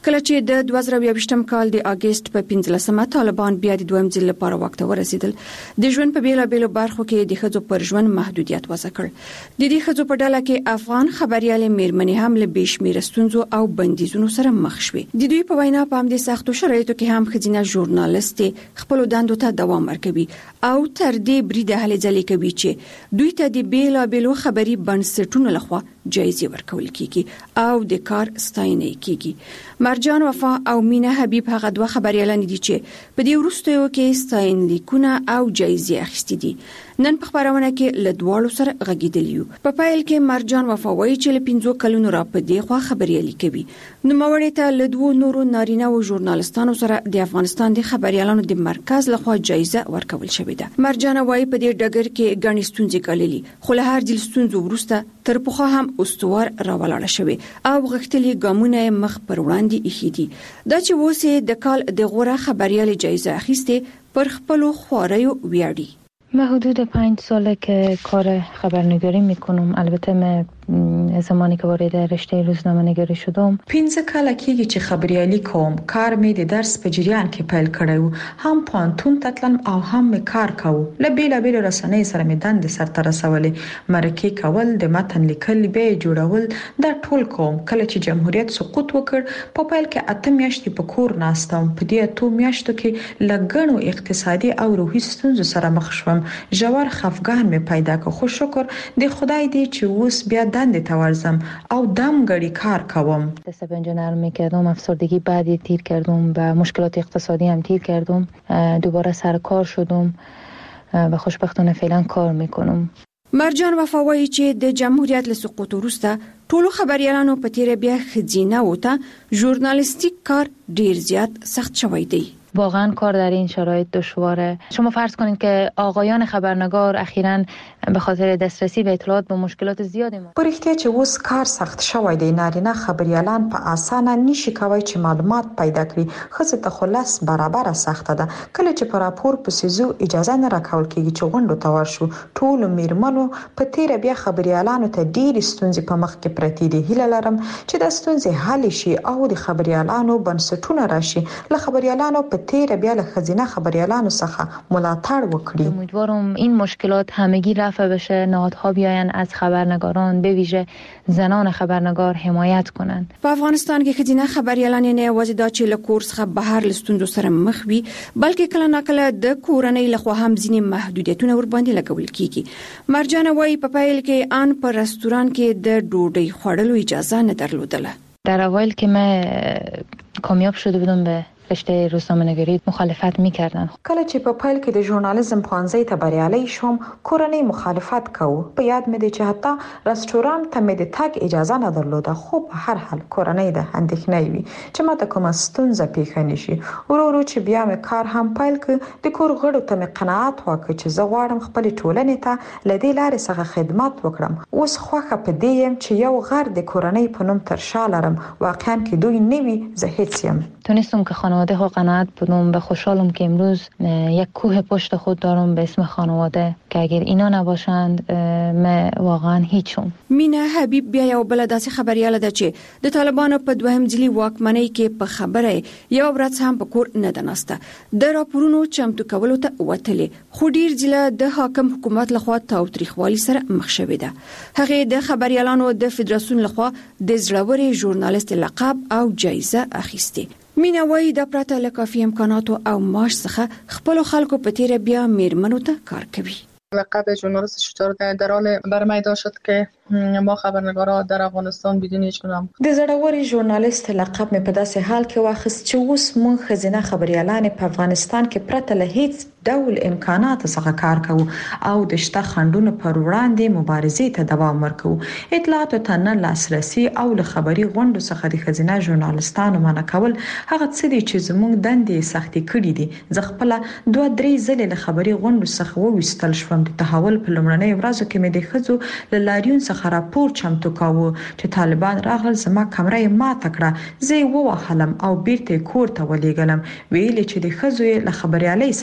کله چې د 2022م کال د اگست په 15مه طالبان بیا د دویم ځل لپاره واک ته ورسېدل، د ژوند په بیلابېلو برخو کې د ښځو پر ژوند محدودیت وضع کړ. د دې ښځو په ډله کې افغان خبريالې میرمنې هم له بشمیره ستونزو او بندیزونو سره مخ شوې. د دوی په وینا په همدې سختو شرایطو کې هم ښځینه ژورنالیستې خپل دندو ته دوام ورکوي او تر دې بریده هلې ځلې کوي چې دوی ته د بیلابېلو خبري بنسټونو لخوا جایزې ورکول کیږي او د کار ستاینه کیږي. مرجان وفا او مینا حبیب هغه دوه خبريالان دي چې په دې وروستیو کې ستاینلیکونه او جایزې اخیستي دي. نن په خبرونه کې له دواړو سره غږیدلیو. په پایل کې مرجان وفا وایي چې له 15 کلونو را په دې خوا خبريالي کوي. نو مورې ته له دوه نورو نارینه او ژورنالستانو سره د افغانستان د خبريالانو د مرکز لخوا جایزه ورکول شوې ده. مرجان وایي په دې ډګر کې غني ستونزې کړلې، خو له هر ځل ستونزو وروسته تر پخوا هم استوار راولاړه شوې او غختلي ګامونه مخ پر وړاندې ایښي دي. دا چې اوس د کال د غوره خبريالي جایزه اخیسته پر خپل خواريو ویاړي. من حدود 5 ساله که کار خبرنگاری میکنم. البته من زمانی که وارد رشته روزنامه نگاری شدم 15 کاله کېږي چې خبريالي کوم. کار مې د درس په جریان کې پیل کړی، هم پانتون تتلم او هم مې کار کوم. له بیلابېلو رسنۍ سره مې دندې سرته رسولې، مرکې کول، د متن لیکل، به جوړول، دا ټول کوم. کله چې جمهوریت سقوط وکړ په پیل کې 8 میاشتې په کور ناستم. په دې 8 میاشتو کې لګڼو اقتصادي او روحي ستونزو سره مخ شوم. ژور خفګان مې پیدا کړ، خو شکر د خدای دی چې اوس بیا دندې ته ورځم او دمګړی کار کوم. دست انجینر میکردم، افسردگی بعدی تیر کردم و مشکلات اقتصادی هم تیر کردم. دوباره سر کار شدم و خوشبختانه فعلا کار میکنم. مرجان وفا وایي چې د جمهوریت له سقوط وروسته ټولو خبريالانو په تیر بیا خزینه وته ژورنالیستیک کار ډیر زیات سخت شوی دی. واقعا کار در این شرایط دشواره. شما فرض کنید که آقایان خبرنگار اخیراً به خاطر دسترسی به اطلاعات با مشکلات زیادی پرختیا چې اوس کار سخت شوی دی. نارینه خبريالان په اسانه نشي کوي چې معلومات پیدا کړي. خزه ته خلاص برابر سخته ده. کله چې پر راپور پسیزو اجازه نه راکول کیږي چې غونډو ته ورشو. ټول میرمنو په تیر بیا خبريالانو ته ډیر ستونزې په مخ کې پرتی دي. هیله لرم چې د ستونزې حل شي او د خبريالانو بنسټونه راشي. له خبريالانو په تیر بیا له خزینه خبريالانو څخه ملاتړ وکړي. امیدوارم این مشکلات همگی رفع بشه، نهادها بیاین از خبرنگاران به ویژه زنان خبرنگار حمایت کنند. په افغانستان کې خزینه خبريالان نه یوازې د چیل کورس څخه بهر لستوندو سره مخ وي، بلکې کله ناکله د کورنۍ لخوا هم ځینې محدودیتونه ور باندې لګول کیږي. مرجان وایي په پیل کې ان په رستوران کې د ډوډۍ خوړلو اجازه نه درلودله. در اوایل که من کامیاب شده بودم به رشته روزنامه نگاری مخالفت میکردن. کله چې په پیل کې د ژورنالیزم پوهنځي ته بریالي شوم، کورنۍ مخالفت کوو. په یاد مې دي چې حتی رستوران ته مې د تګ اجازه نه درلوده. خو په هر حال کورنۍ د اندېښنې وي چې ماته کومه ستونزه پیښ نشي. ورو چې بیا مې کار هم پیل کړ، د کور غړو ته مې قناعت وکړ چې زه غواړم خپل ټولنې ته لدې لارې څخه خدمت وکړم. اوس خوښه په دې يم چې یو غر د کورنۍ په نوم تر شا لرم. واقعا کې دوی نوي زه هیڅ یم. تونستم که خانواده ها قناعت بدم و خوشحالم که امروز یک کوه پشت خود دارم به اسم خانواده که اگر اینا نباشند من واقعا هیچم. مینا حبیب بیا یو بل داسې خبرياله ده چې د طالبانو په دوهم ځلي واکمنۍ کې په خبره یو ورځ هم په کور نه دناسته. د راپورونو چمتو کولو ته وتلې، خو ډیر ځله د حاکم حکومت لخوا تاوتریخوالي سره مخ شوې ده. هغه د خبريالانو د فدراسیون لخوا د زړوري ژورنالیست لقب او جایزه اخیسته. مینا وایي د پرته له کافي امکاناتو او معاش څخه خپل خلکو په تیر بیا میرمنو ته کار کوي. لقب ژورنالیست شجاع در حال برمیدار شد که ما خبرنگارا در افغانستان بدون هیچ گونه د زړوري ژورنالیست لقب مې په داسې حال کې واخیست چې اوس مونږ خزینه خبريالان په افغانستان کې پرته له هیڅ ډول امکانات څخه کار کوو او د شته خنډونو پر وړاندې مبارزې ته دوام ورکوو. اطلاعاتو ته نه لاسرسي او له خبري غونډو څخه د خزینه ژورنالیستانو منع کول هغه څه دي چې زموږ دندې سختي کړې دي. زه خپل 2-3 ځلې له خبري غونډو څخه وویستل شوم. د تحول په لومړنۍ ورځو کې مې د خزو له لاریون څخه راپور چمتو کاوه چې طالبان راغل، زما کمره یې ماته کړه، زه یې ووهلم او بیرته کور ته ولېږلم. ویل چې د خزو له خبريالۍ سره څه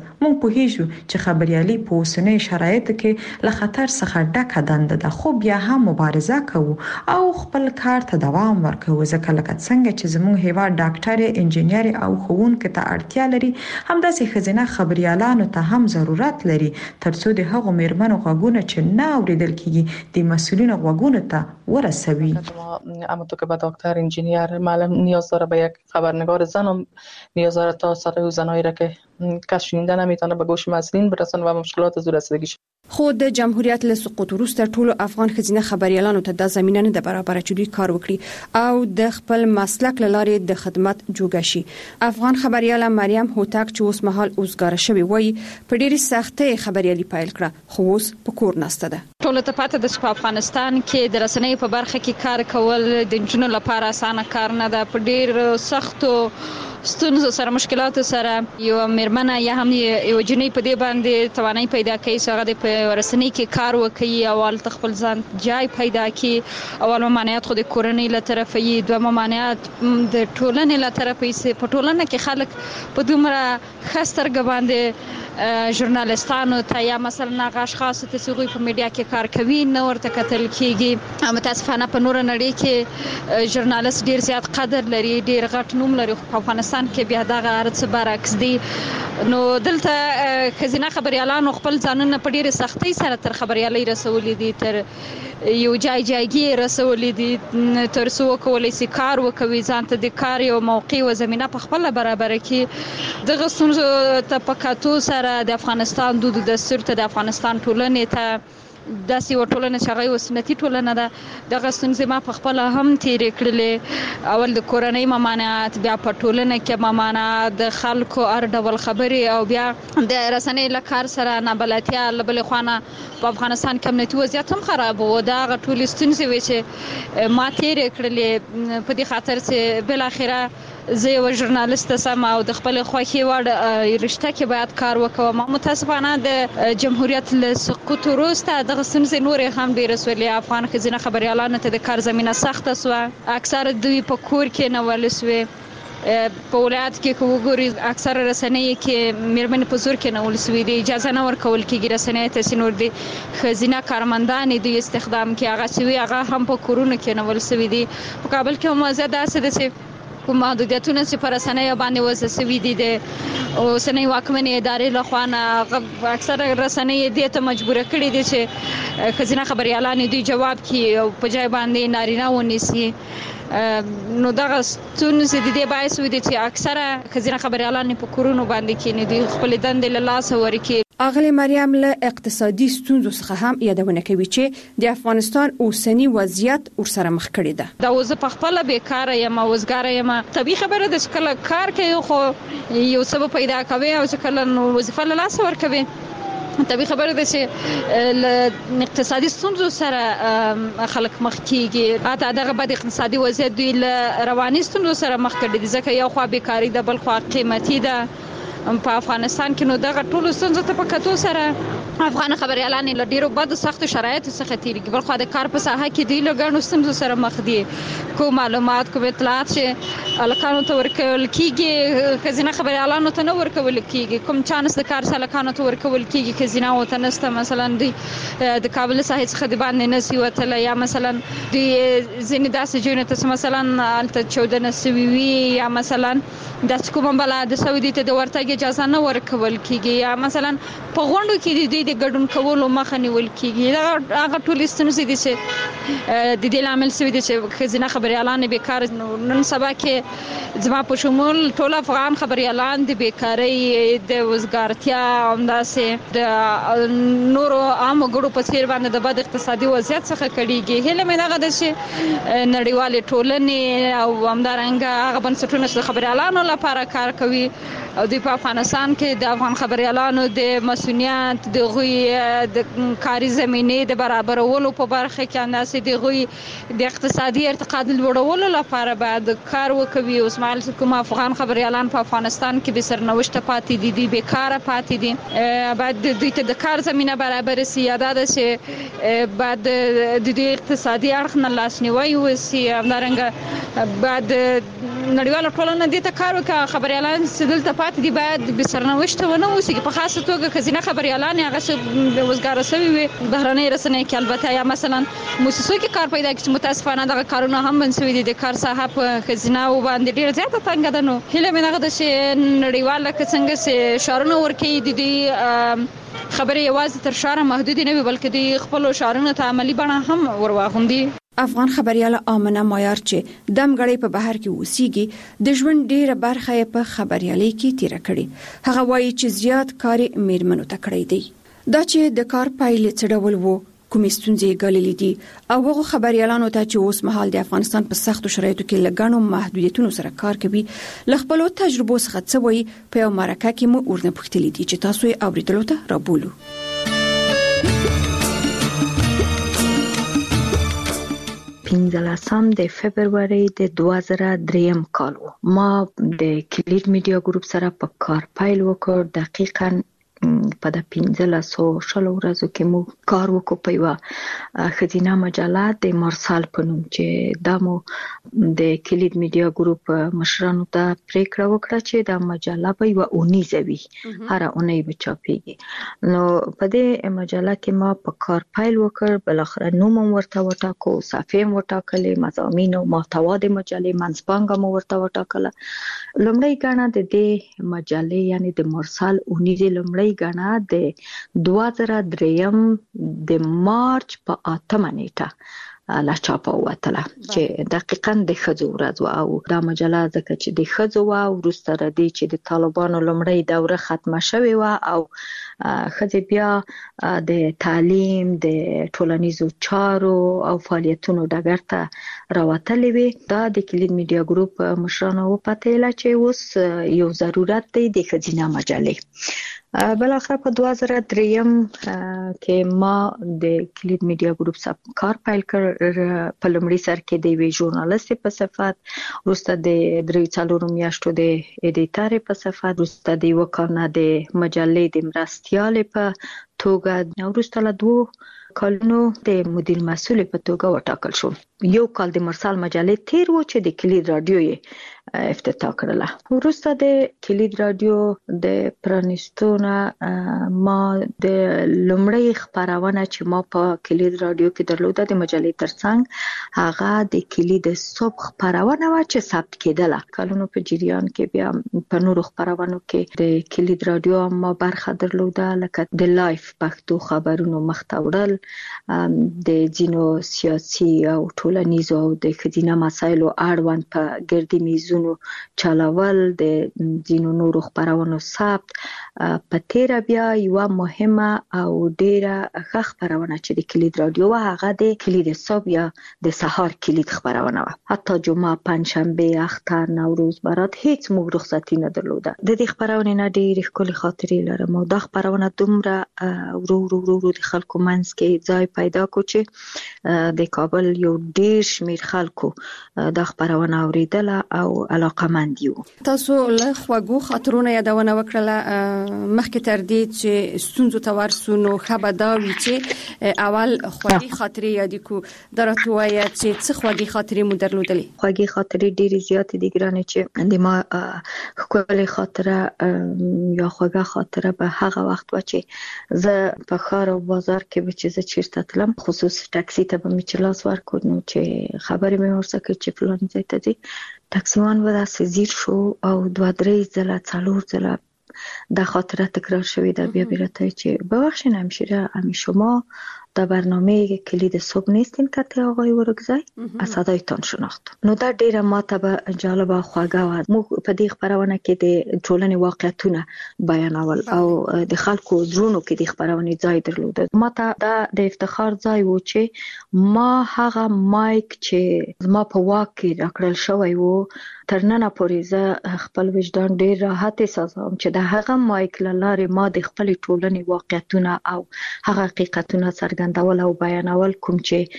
موږ پوهیږو چې خبريالي په اوسنۍ شرایطو کې له خطر څخه ډکه دنده ده، خو بیا هم مبارزه کوو او خپل کار ته دوام ورکوو. ځکه لکه څنګه چې زموږ هیواد ډاکټر، انجینر او ښوونکو ته اړتیا لري، همداسې ښځینه خبريالانو ته هم ضرورت لري، ترڅو د هغو میرمنو غوږونه چې نه اوریدل کیږي د مسئولینو غوږونو ته ورسوي. اما تو که به دکتر، انجینیر، معلم نیاز داره به یک خبرنگار زن، هم نیاز داره تا صدای زنایی را که کس شنیده نمیتونه به گوش مسئولین برسونه و مشکلات زور رسیدگیش. خو د جمهوریت له سقوط وروسته ټولو افغان ښځینه خبريالانو ته د زمينه نه د برابر چوي کار وکړي او د خپل مسلک لارې د خدمت جوګه شي. افغان خبرياله مریم هوتک چې اوس مهال اوسګار شوی وای په ډېری سختۍ خبريالي پایل کړه، خو اوس په کور نسته ده. ټول ته پاتې د افغانستان کې د رسنۍ په برخه کې کار کول د جنونو لپاره اسانه کار نه ده. په ډېر سختو ستونزو سره، مشکلاتو سره یو میرمنه یا هم یو جنۍ په دې باندې توانایي پیدا کوي چې هغه د رسنۍ کې کار وکړي، اول خپل ځان جای پیدا کړي. اول ممانعت خو د کورنۍ له طرفه یې، دوه ممانعت د ټولنې له طرفه یې. په ټولنه کې خلک په دومره ښه سترګه باندې ژورنالستانو ته یا مثلا هغه اشخاص ته چې په میډیا کې کار کوي نه ورته کتل کیږي. متاسفانه په نور نړۍ کې ژورنالست ډیر زیات قدر لري، ډیر غټ نوم لري، خو په افغانستان کې بیا دغه ارڅ برعکس دي. نو دلته ښځینه خبريالانو خپل ځانونه په ډیره سختۍ سره تر خبريالۍ رسولې دي، تر یو جایګي رسولې دي، تر څو کولای شي کار وکوي، ځان ته د کار یو موقع او زمينه په خپل برابر کړي. دغه ستونزو ته په کتو سره د افغانستان د دستور ته، د افغانستان ټولنې ته، داسې یو ټولنه چې هغه یو سنتي ټولنه ده، دغه ستونزې ما په خپله هم تېرې کړلې. اول د کورنۍ ممانعت، بیا په ټولنه کې ممانعت، د خلکو هر ډول خبرې، او بیا د رسنۍ له کار سره نابلدتیا. له بلې خوا نه په افغانستان کې امنیتي وضعیت هم خراب و. دا هغه ټولې ستونزې وې چې ما تېرې کړلې په دې خاطر چې بالاخره زه یو ژورنالیست سم او د خپل خوښي وړ رشته کې باید کار وکوم. متاسفانه د جمهوریت له سقوط وروسته دغه ستونزې نورې هم ډېرې سولې. افغان ښځینه خبريالانو ته د کار زمینه سخته سوه، اکثره دوی په کور کې نول سوې. په ولایت کې که وګوري اکثره رسنۍ کې میرمنې په زور کې نول سوي دي، اجازه نه ورکول کېږي رسنۍ ته چې نور دي ښځینه کارمندانې دوی استخدام کړي. هغه سوي هغه هم په کورونو کې نول سوي دي. په کابل کې هم وضعیت داسې ده چې کوم محدودیتونه چې پر رسنۍ باندې وضع سوي دي د اوسنۍ واکمنې ادارې لخوا نه، اکثره رسنۍ دې ته مجبوره کړي دي چې ښځینه خبريالانې دوی جواب کړي او په ځای باندې نارینه ونیسي. نو دغه ستونزې د دې باعث ودي چې اکثره ښځینه خبريالانې په کورونو باندې کېني، دوی خپل دندې له لاسه ورکړي. اغلی مریم له اقتصادي ستونزو څخه هم یادونه کوي چې د افغانستان اوسنی وضعیت ورسره مخ کړی ده. دا اوس په خپل بیکاره یم، وزګاره یم. طبيعي خبره ده چې کله کار کوي خو یو سبب پیدا کوي او چې کله وظیفه له لاسه ورکوي. طبيعي خبره ده چې له اقتصادي ستونزو سره خلک مخ کیږي. اته دغه بد اقتصادي وضعیت دوی له رواني ستونزو سره مخ کړي دي، ځکه یو خوا بیکاری ده، بل خوا قیمتي ده په افغانستان کې. نو دغه ټول ستونزې ته په کتو سره افغان خبريالانې له ډیرو بدو سختو شرایطو څخه تیریږي. بل خو د کار په ساحه کې دوی له ګڼو ستونزو سره مخ دي. کوم معلومات، کوم اطلاعات چې هلکانو ته ورکول کیږي ښځینه خبريالانو ته نه ورکول کیږي. کوم چانس د کار هلکانو ته ورکول کیږي ښځینه ته نشته. مثلا دوی د کابل ساحې څخه د باندې نشي وتلی، یا مثلا دوی ځینې داسې ځایونو ته مثلا هلته چاودنه سوي وي، یا مثلا داسې کومه بله د سعودي ته د ورتګ اجازه نه ورکول کیږي، یا مثلا په غونډو کې د دوی د ګډون کولو مخه نیول کیږي. هغه ټول ستونزې دي چې د دې لامل شوي دي چې ښځینه خبريالانې بیکاره. نن سبا کې زما په شمول ټول افغان خبريالان د بیکارۍ، د وزګارتیا، همداسې د نورو عامو ګړو په څیر باندې د بد اقتصادي وضعیت څخه کړيږي. هیله مې دغه ده چې نړیوالې ټولنې او همدارنګه هغه بنسټونه چې خبريالانو لپاره کار کوي او د افغانستان کې د افغان خبريالانو د مسؤلیت، د غوي د کاري زمینې د برابرولو په برخه کې انداسې د غوي د اقتصادي ارتقا د لوړولو لپاره باید کار وکوي. اوس مهال کوم افغان خبريالان په افغانستان کې به سرنوشته پاتې دي، بیکاره پاتې دي، باید دوی ته د کار زمینه برابر شي. یاده ده چې باید د دې اقتصادي اړخ نه لاسنیوي وشي. همدارنګه باید نړیواله ټولنه دې ته کار وکړي خبريالان چې دلته پاتې دي باید به سرنوشت ونه اوسي په خاصه توګه خزینه خبريالان هغه څه وزګار شوی وي بهرنۍ رسنۍ کې البته یا مثلا موسسو کې کار پیدا کړي متاسفانه دغه کارونه هم منسوي دي د کار ساحه په خزینه او باندې ډیر زیاته تنګ ده نو هله مې هغه د نړیواله څنګه چې شارونه ورکي دي خبرې یوازې تر شاره محدود نه وي بلکې د خپل شارونو ته عملی بڼه هم ورواغوندي افغان خبرياله آمنه مایار چې دمګړی په بهر کې اوسېږي د ژوند ډیره برخه په خبريالي کې تیر کړي هغه وایي چې زیات کار میرمنو ته کړی دی دا چې د کار پایلې څډول وو کومې ستونزې ګاللې دي او هغه خبريالانو ته چې اوس مهال د افغانستان په سختو شرایطو کې لګانو محدودیتونو سره کار کوي ل خپل تجربو څخه څه وایي په یو مرکه کې مو ورنه پوښتلې دي چې تاسو یې اوریدلو ته رابولو 15 د فبرवरी د 2003 کال ما د کلید میډیا ګروپ سره په کار پیل وکړ دقیقاً په د 1500 شلو ورځو کې مو کار وکړ په یو خزینه مجله د مارسال په نوم چې دمو د کلید میډیا ګروپ مشرانو ته پریکړه وکړه چې د مجله به یو اونیزه وي هر اونۍ به چاپیږي نو په دې مجله کې ما په کار پیل وکړ بل اخر نوم ورته وټاکو صفحه وټاکلې مضامین او محتوا د مجلې منځپانګه مو ورته وټاکله لومړی غاڼه د دې مجلې یعنی د مارسال اونیزه لومړی غاڼه د 2003 د مارچ په 8 نیټه لا چاپه وته چې دقیقاً د خځو ورځ او دا مجله ځکه چې د خځو او وروسته ردی چې د طالبانو لومړی دوره ختمه شوې و او خځې بیا د تعلیم د ټولنیزو چارو او فعالیتونو ډګر ته راوتلې وي دا د کلید میډیا ګروپ مشرانو وپتهله چې اوس یو ضرورت دی د خزینه مجلې بل اخر په 2003 کې ما د کلید میډیا ګروپ سره کار پیل کړ په لومړي سر کې د وی ژورنالیست په صفت وروسته د 3 میاشتو د ایډیټر په صفت وروسته د وکړه د مجلې د مرستيال په توګه وروسته له 2 کالونو د مدیر مسؤل په توګه وټاکل شو یو کال د مرسال مجلې تیر و چې د کلید رادیو یې افتتاح کړله وروسته د کلید رادیو د پرانیستونه ما د لومړی خبرونه چې ما په کلید رادیو کې درلوده د مجلې ترڅنګ هغه د کلید صبح خبرونه و چې ثبت کېدله کلونو په جریان کې بیا په نورو خبرونو کې د کلید رادیو ما برخه درلوده لکه د لایف پښتو خبرونو مختورل د جنو سیاسي او ټولنیزو او د خزینه مسایلو اړوند په ګردي میزونو چلاول د جنو نورو خبرونو ثبت په تیر بیا یو مهمه او ډیره ښه خبرونه چې د کلید رادیو هغه د کلید صبح یا د سحر کلید خبرونه حتی جمعه پنځشنبه اختر نوروز برات هیڅ موږ رخصتي نه درلوده د دې خبرونه نه ډیره ښکلي خاطرې لرم او دا خبرونه دومره ورو د خلکو منځ کې ځای پیدا کو چې د کابل یو ډیر شمیر خلکو د خبرونه اوریدل او علاقمند یو تاسو له خواږو خاطرونه یادونه وکړه مخکې تر دې چې ستونزو ته ورسونو خبرداري چې اول خواږی خاطرې یاد کو درته وایي چې څه خواږی خاطرې مو درلودلې خواږی خاطرې ډېری زیات دي ګرانه چې د ما خپل خاطره یا خواږه خاطره به هغه وخت و چې زه په ښار او بازار کې به چې زه چیرته تلم خصوص ټاکسي ته به مې چلاس ورکړ نو چې خبرې مې ورسره کړ چې فلان ځای ته ځي ټاکسیوان به داسې زیر شو او 2-3 ځله 4 ځله دا خاطره تکرار شوی در بیا بیرته چې ببخشید همشیره امی شما در برنامه کلید صبح نیستین که آقای ورگزای از صدایتان شناخت نو دا ډیره ماته به جالب او خواږه و مو په دې خبرونه کې د ټولنې واقعیتونه بیانول او د خلکو زړونو کې د خبرونه ځای درلود ماته دا د افتخار ځای و چې ما هغه مایک چې ما په واک کې راکړل شوی و ترننه پورې زه خپل وجدان ډیر راحت احساسوم چې د هغه مایک لاره ما د خپل ټولنې واقعیتونه او هغه حقیقتونه څرګندول او بیانول کوم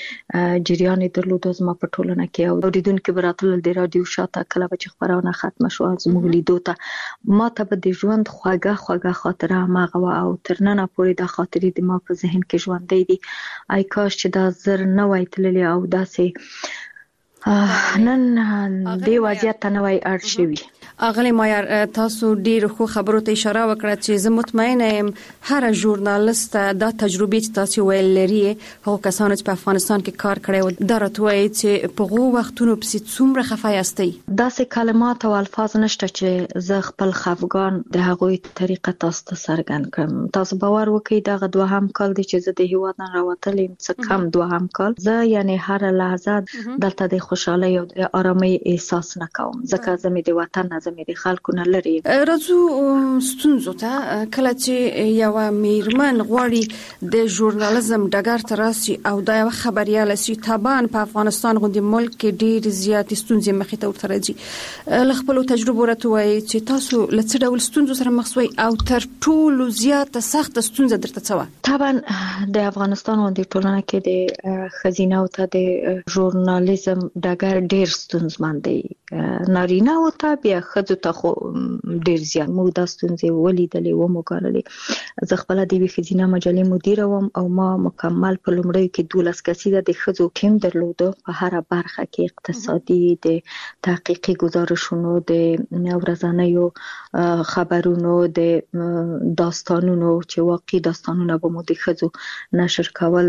چې جریان درلود زما په ټولنه کې او اوریدونکو براتل د رادیو شاته کله چې خبرونه ختمه شو زموږ لیدو ته ما ته به د ژوند خواږه خاطره ماغه او ترننه پورې د خاطرې د ما په ذهن کې ژوندې دي آی کاش چې دا زر نه وای تللی او داسې نن دی وضعیت ته نوای اړ شوی. اغلی مایر تاسو ډیر خو خبرو ته اشاره وکړه چې زه مطمئنه یم هر ژورنالیست دا تجربه چې تاسو ویل لري هغه کسان چې په افغانستان کې کار کړی و درته وایي چې په غو وختونو پسې څومره خفه یاستئ. داسې کلمات او الفاظ نشته چې زه خپل خفګان د هغوی طریقه تاسو ته څرګند کړم. تاسو باور وکړئ دغه دوهم کال دی چې زه د هیواد نه راوتلی څه کم دوهم کال زه یعنی هر لحظه دلته د خوشحالۍ او د آرامۍ احساس نه کوم ځکه زه مې د وطن زمې د خلکو نه لري. راځو ستونزو ته. کله چې یو میرمن غواړي د ژورنالیزم ډګر ته راسي او دا یو خبرياله سي تابان په افغانستان غوندي ملک کې ډېر زیات ستونزې مخې ته ورته راځي. له خپل تجربو راته وایي چې تاسو له څه ډول ستونزو سره مخ شوي او تر ټولو زیات سخت ستونزه درته څه وه؟ طبعا د افغانستان غوندي ټولنه کې د ښځینه او ته د ژورنالیزم ډګر ډېر ستونزمن دی. نارینه او ته بیا ښځو ته خو ډېر زیات موږ دا ستونزې ولیدلې وموګاللې. زه خپله د یوې ښځینه مجلې مدیره وم او ما مکمل په لومړیو کې 12 کسیزه د ښځو ټیم درلوده په هره برخه کې اقتصادي د تحقیقي گزارشونو د ورځنیو خبرونو د داستانونو چې واقعي داستانونه به مو د ښځو نشر کول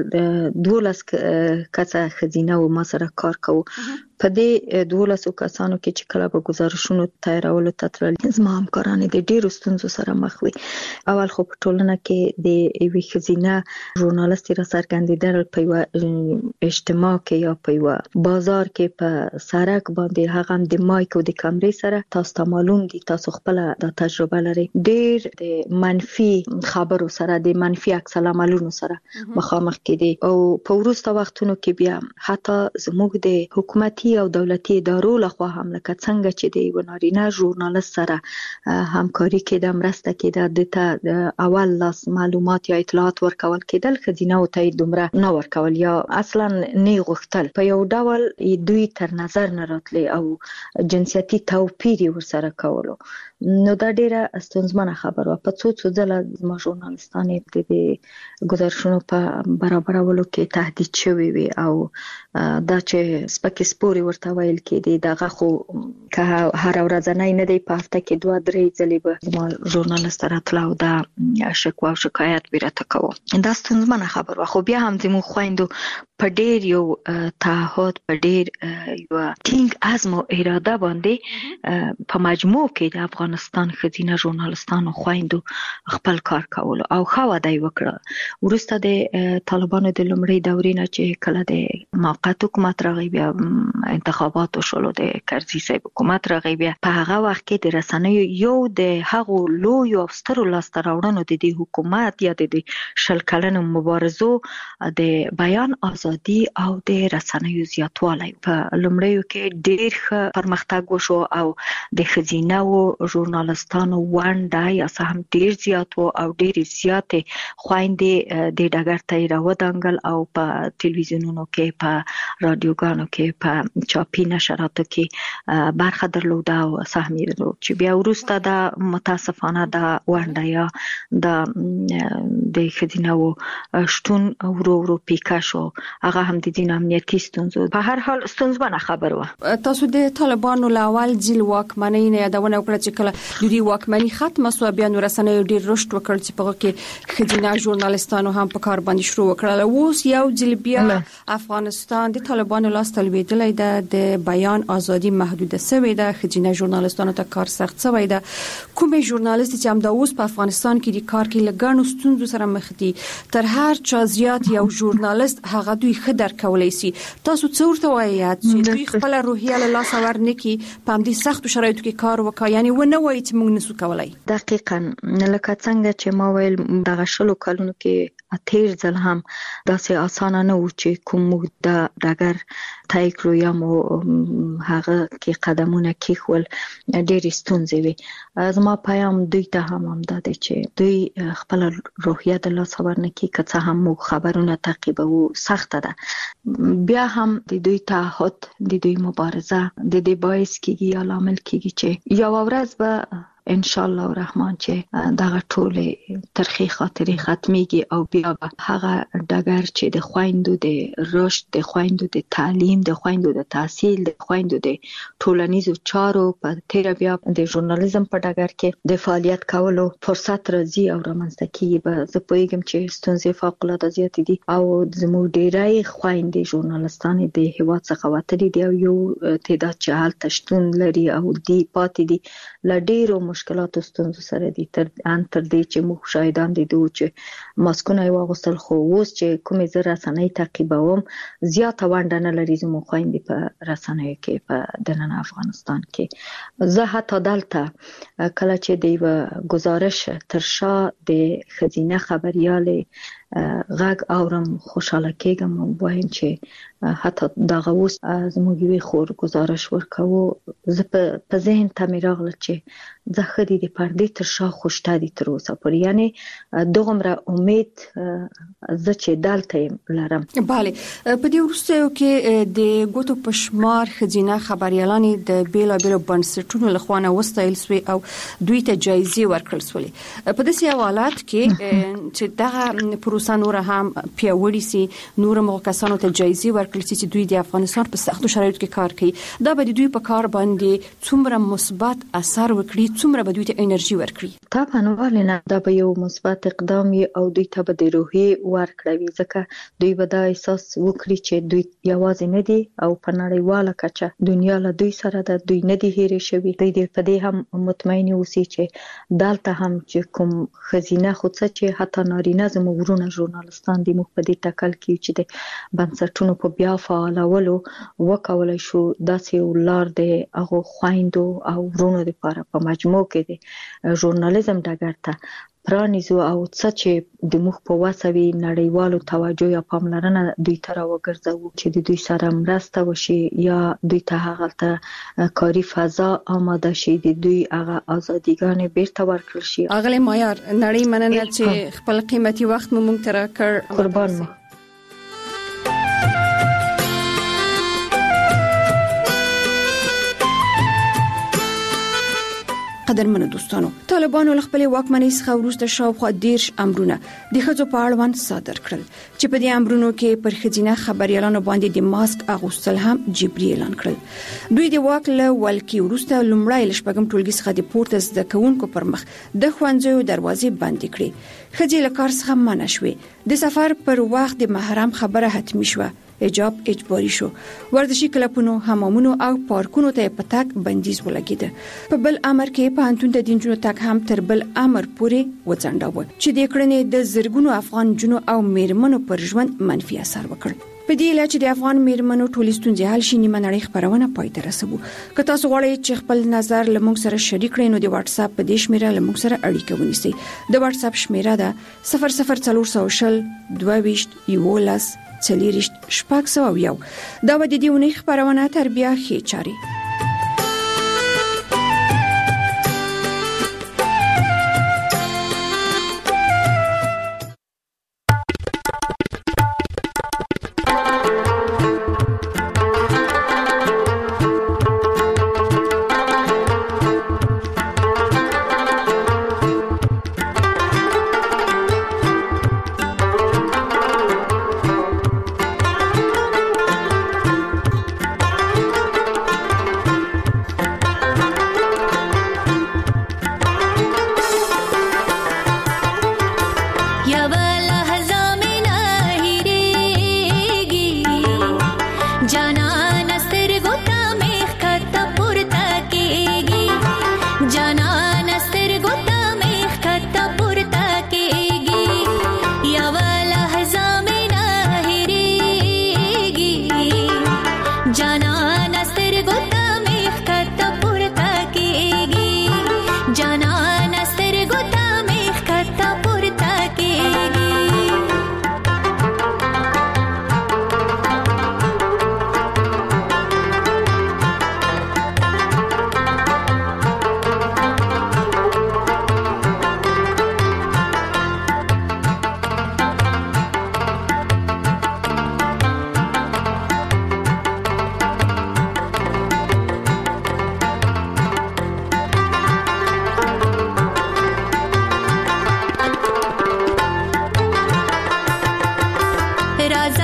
12 کسه ښځینه و ما سره کار کوو. په دې 12 کسانو کې چې کله به گزارشونو تیارولو ته تلل زما همکاران د ډیرو ستونزو سره مخ وي. اول خو په ټولنه کې د یوې ښځینه ژورنالیستې را څرګندېدل په یوه اجتماع کې یا په یوه بازار کې په سړک باندې هغه هم د مایک او د کمرې سره تاسو ته معلوم دي تاسو خپله دا تجربه لرئ ډیر د منفي خبرو سره د منفي عکس العملونو سره مخامخ کېدي او په وروسته وختونو کې بیا حتی زموږ د حکومتي او دولتي ادارو لخوا هم لکه څنګه چې د یو نارینه ژورنالیست سره همکاري کېده مرسته کېده د اول لاس معلومات یا اطلاعات ورکول کېدل ښځینه او ته دومره نه ورکول یا اصلا نه غوښتل په یو ډول دوی تر نظر نه راتلی او جنسیتي توپیر ورسره کولو. نو دا ډیره ستونزمنه خبره وه. په څو ځله زما ژورنالیستانې د گزارشونو په برابرولو کې تهدید شوي وي او دا چې سپکې سپورې ورته ویل کېدې دغه خو که هر ورځنی نه دی په هفته کې 2-3 ځلې به زما ژورنالیست راتله او دا شکوه او شکایت به راته کوه. دا ستونزمنه خبره وه. خو بیا هم زموږ خویندو په ډیر یو تعهد په ډیر یو ټینګ عزم او اراده باندې په مجموع کې د افغانستان ښځینه ژورنالیستانو خویندو خپل کار کولو او ښه وده یې وکړه. وروسته د طالبانو د لومړۍ دورې نه چې کله د موقت حکومت راغی بیا انتخابات وشول د کرزي صاحب حکومت راغی بیا په هغه وخت کې د رسنیو یو د هغو لویو او سترو لاسته راوړنو د دې حکومت یا د 20 کلنو مبارزو د بیان ازادي او د رسنیو زیاتوالی په لومړیو کې ډېر ښه پرمختګ وشو او د ښځینه ژورنالیستانو ونډه یا څه هم ډېر زیات و او ډېرې زیاتې خویندې د ډګر ته یې راودانګل او په تلویزیونونو کې په رادیوګانو کې په چاپي نشراتو کې برخه درلوده او سهم یې درلود چې بیا وروسته دا متاسفانه دا ونډه یا د ښځینه شتون ورو ورو پیکه شو. هغه هم د دین امنیتي ستونزو په هر حال ستونزمنه خبره وه. تاسو د طالبانو له اول ځل واکمنۍ نه یادونه وکړه چې کله دوی واکمني ختمه سوه بیا نو رسنیو ډېر رشد وکړ چې په هغه کې ښځینه ژورنالیستانو هم په کار باندې شروع وکړل. اوس یو ځل بیا افغانستان د طالبانو لاس ته لوېدلی ده د بیان ازادي محدوده شوې ده ښځینه ژورنالیستانو ته کار سخت شوی ده. کومې ژورنالیست چې همدا اوس په افغانستان کې د کار کې له ګڼو ستونزو سره مخ دي تر هر چا زیات یو ژورنالیست هغه دوی ښه درک کولی شي تاسو څه ورته وایئ چې دوی خپله روحیه له لاسه ورنکړي په همدې سختو شرایطو کې کار وکړي یعنې ونه وایي چې موږ نسو کولی؟ دقیقا لکه څنګه چې ما ویل دغه 20 کلونو کې 13 ځل هم داسې اسانه نه و چې کوم موږ د ډګر طی کړو یا مو هغه کې قدمونه کېښول ډېرې ستونزې وي. زما پیام دوی ته هم همدا دی چې دوی خپله روحیه د لاسه ورنکړي که څه هم موږ خبرونه تعقیبوو سخته ده بیا هم د دوی تعهد د دوی مبارزه د دې باعث کېږي یا لامل کېږي چې یوه ورځ به ان شاء الله الرحمن چې دغه ټول ترخی خاطرې ختميږي او بیا هغه ډګر چې د خويندو د رشد، د خويندو د تعلیم، د خويندو د تحصیل، د خويندو د ټولنیزو چارو په تیر بیا د ژورنالیزم په ډګر کې د فعالیت کولو فرصت راځي او رامنځته کیږي. به زه پوهیږم چې ستونزې فوق العاده زیاتې دي او زموږ ډیری خويندې ژورنالستانې د هیواد څخه وتلي دي او یو تعداد چې هلته شتون لري او دی پاتې دي له ډیرو مشکلاتو ستونزو سره دي تر دې چې موږ شاهدان دي چې ماسکونه یې واغوستل، خو اوس چې کومې زه رسنۍ تعقیبوم زیاته ونډه نه لري زموږ خویندې په رسنیو کې په دننه افغانستان کې. زه حتی دلته کله چې د یو گزارش تر شا د ښځینه خبریالې غږ اورم خوشاله کېږم او وایم چې حتی دغه اوس زموږ یوې خور گزارش ورکوو، زه په ذهن ته مې راغله چې زه ښه د پردې تر شا خوشته دي تر اوسه پورې، یعنې دغومره امید زه چې دلته لرم. بله، په دې وروستیو کې د ګوتو په شمار ښځینه خبریالانې د بیلابیلو بنسټونو لخوا نه وستایل سوې او دوی ته جایزې ورکړل سولې. په داسې حالات کې چې دغه پروسه نور هم پیاوړې سي، نور موږ کسانو ته جایزې ورکړل سي چې دوی د افغانستان په سختو شرایطو کې کار کوي، دا به دوی په کار باندې څومره مثبت اثر وکړي، څومره به دوی ته انرژي ورکړي؟ طبعا ولنه دا به یو مثبت اقدام وي او دوی ته به د روحي ورکړي، ځکه دوی به دا احساس وکړي چې دوی یوازې نه دي او په نړیواله کچه دنیا له دوی سره ده، دوی نه دي هېرې شوي. دوی دې په دې هم مطمئن اوسي چې دلته هم چې کوم ښځینه خو څه چې حتی نارینه زموږ ورونه ژورنالستان دي، موږ په دې ټاکل کیو چې د بنسټونو په بیا فعالولو وکولای شو داسې یو لار د هغو خویندو او ورونو لپاره په مجموع کې د ژورنالیزم ډګر ته پرانیزو او څه چې د موږ په وسه وي نړیوالو توجه یا پاملرنه دوی ته راوګرځوو چې د دوی سره مرسته وشي یا دوی ته هغه کاري فضا آماده شي، د دوی هغه ازادیګانې بیرته ورکړل شي. اغلی مایار، نړۍ مننه چې خپل قیمتي وخت مو موږ ته راکړ. قربان مو. قدرمنو دوستانو، طالبانو له خپل واکمنۍ څخه وروسته شاوخوا 10 امرونه د ښځو په اړوند صادر کړل چې په دې امرونو کې پر ښځینه خبریالانو باندې د ماسک اغوستل هم جبري اعلان کړل. دوی د واک له ولکې وروسته لومړی له شپږم ټولګي څخه د پورته زده کوونکو پر مخ د ښوونځیو دروازې بندې کړې. ښځې له کار څخه منع شوې. د سفر پر وخت د محرم خبره حتمی شوه. حجاب اجباري شو. ورزشي کلبونو، حمامونو او پارکونو ته په تک بندیز ولګید. په بل امر کې په انتون د دینجونو تک هم تر بل امر پورې وځنډاوه چې د کړنې د زرګونو افغان جنو او میرمنو پر ژوند منفي اثر وکړ. په دې لاره چې د افغان میرمنو ټولې ستونزې حل شي، نیمه نړۍ خبرونه پای ته رسوو. که تاسو غواړئ چې خپل نظر له موږ سره شریک کړئ نو د واتس اپ په دې شمیره له موږ سره اړیکه ونیسئ. د واتس اپ شمیره ده 00400 22 11 40 شپږ. دا و د دې ونې خبرونه تربیه خې چاري. राजा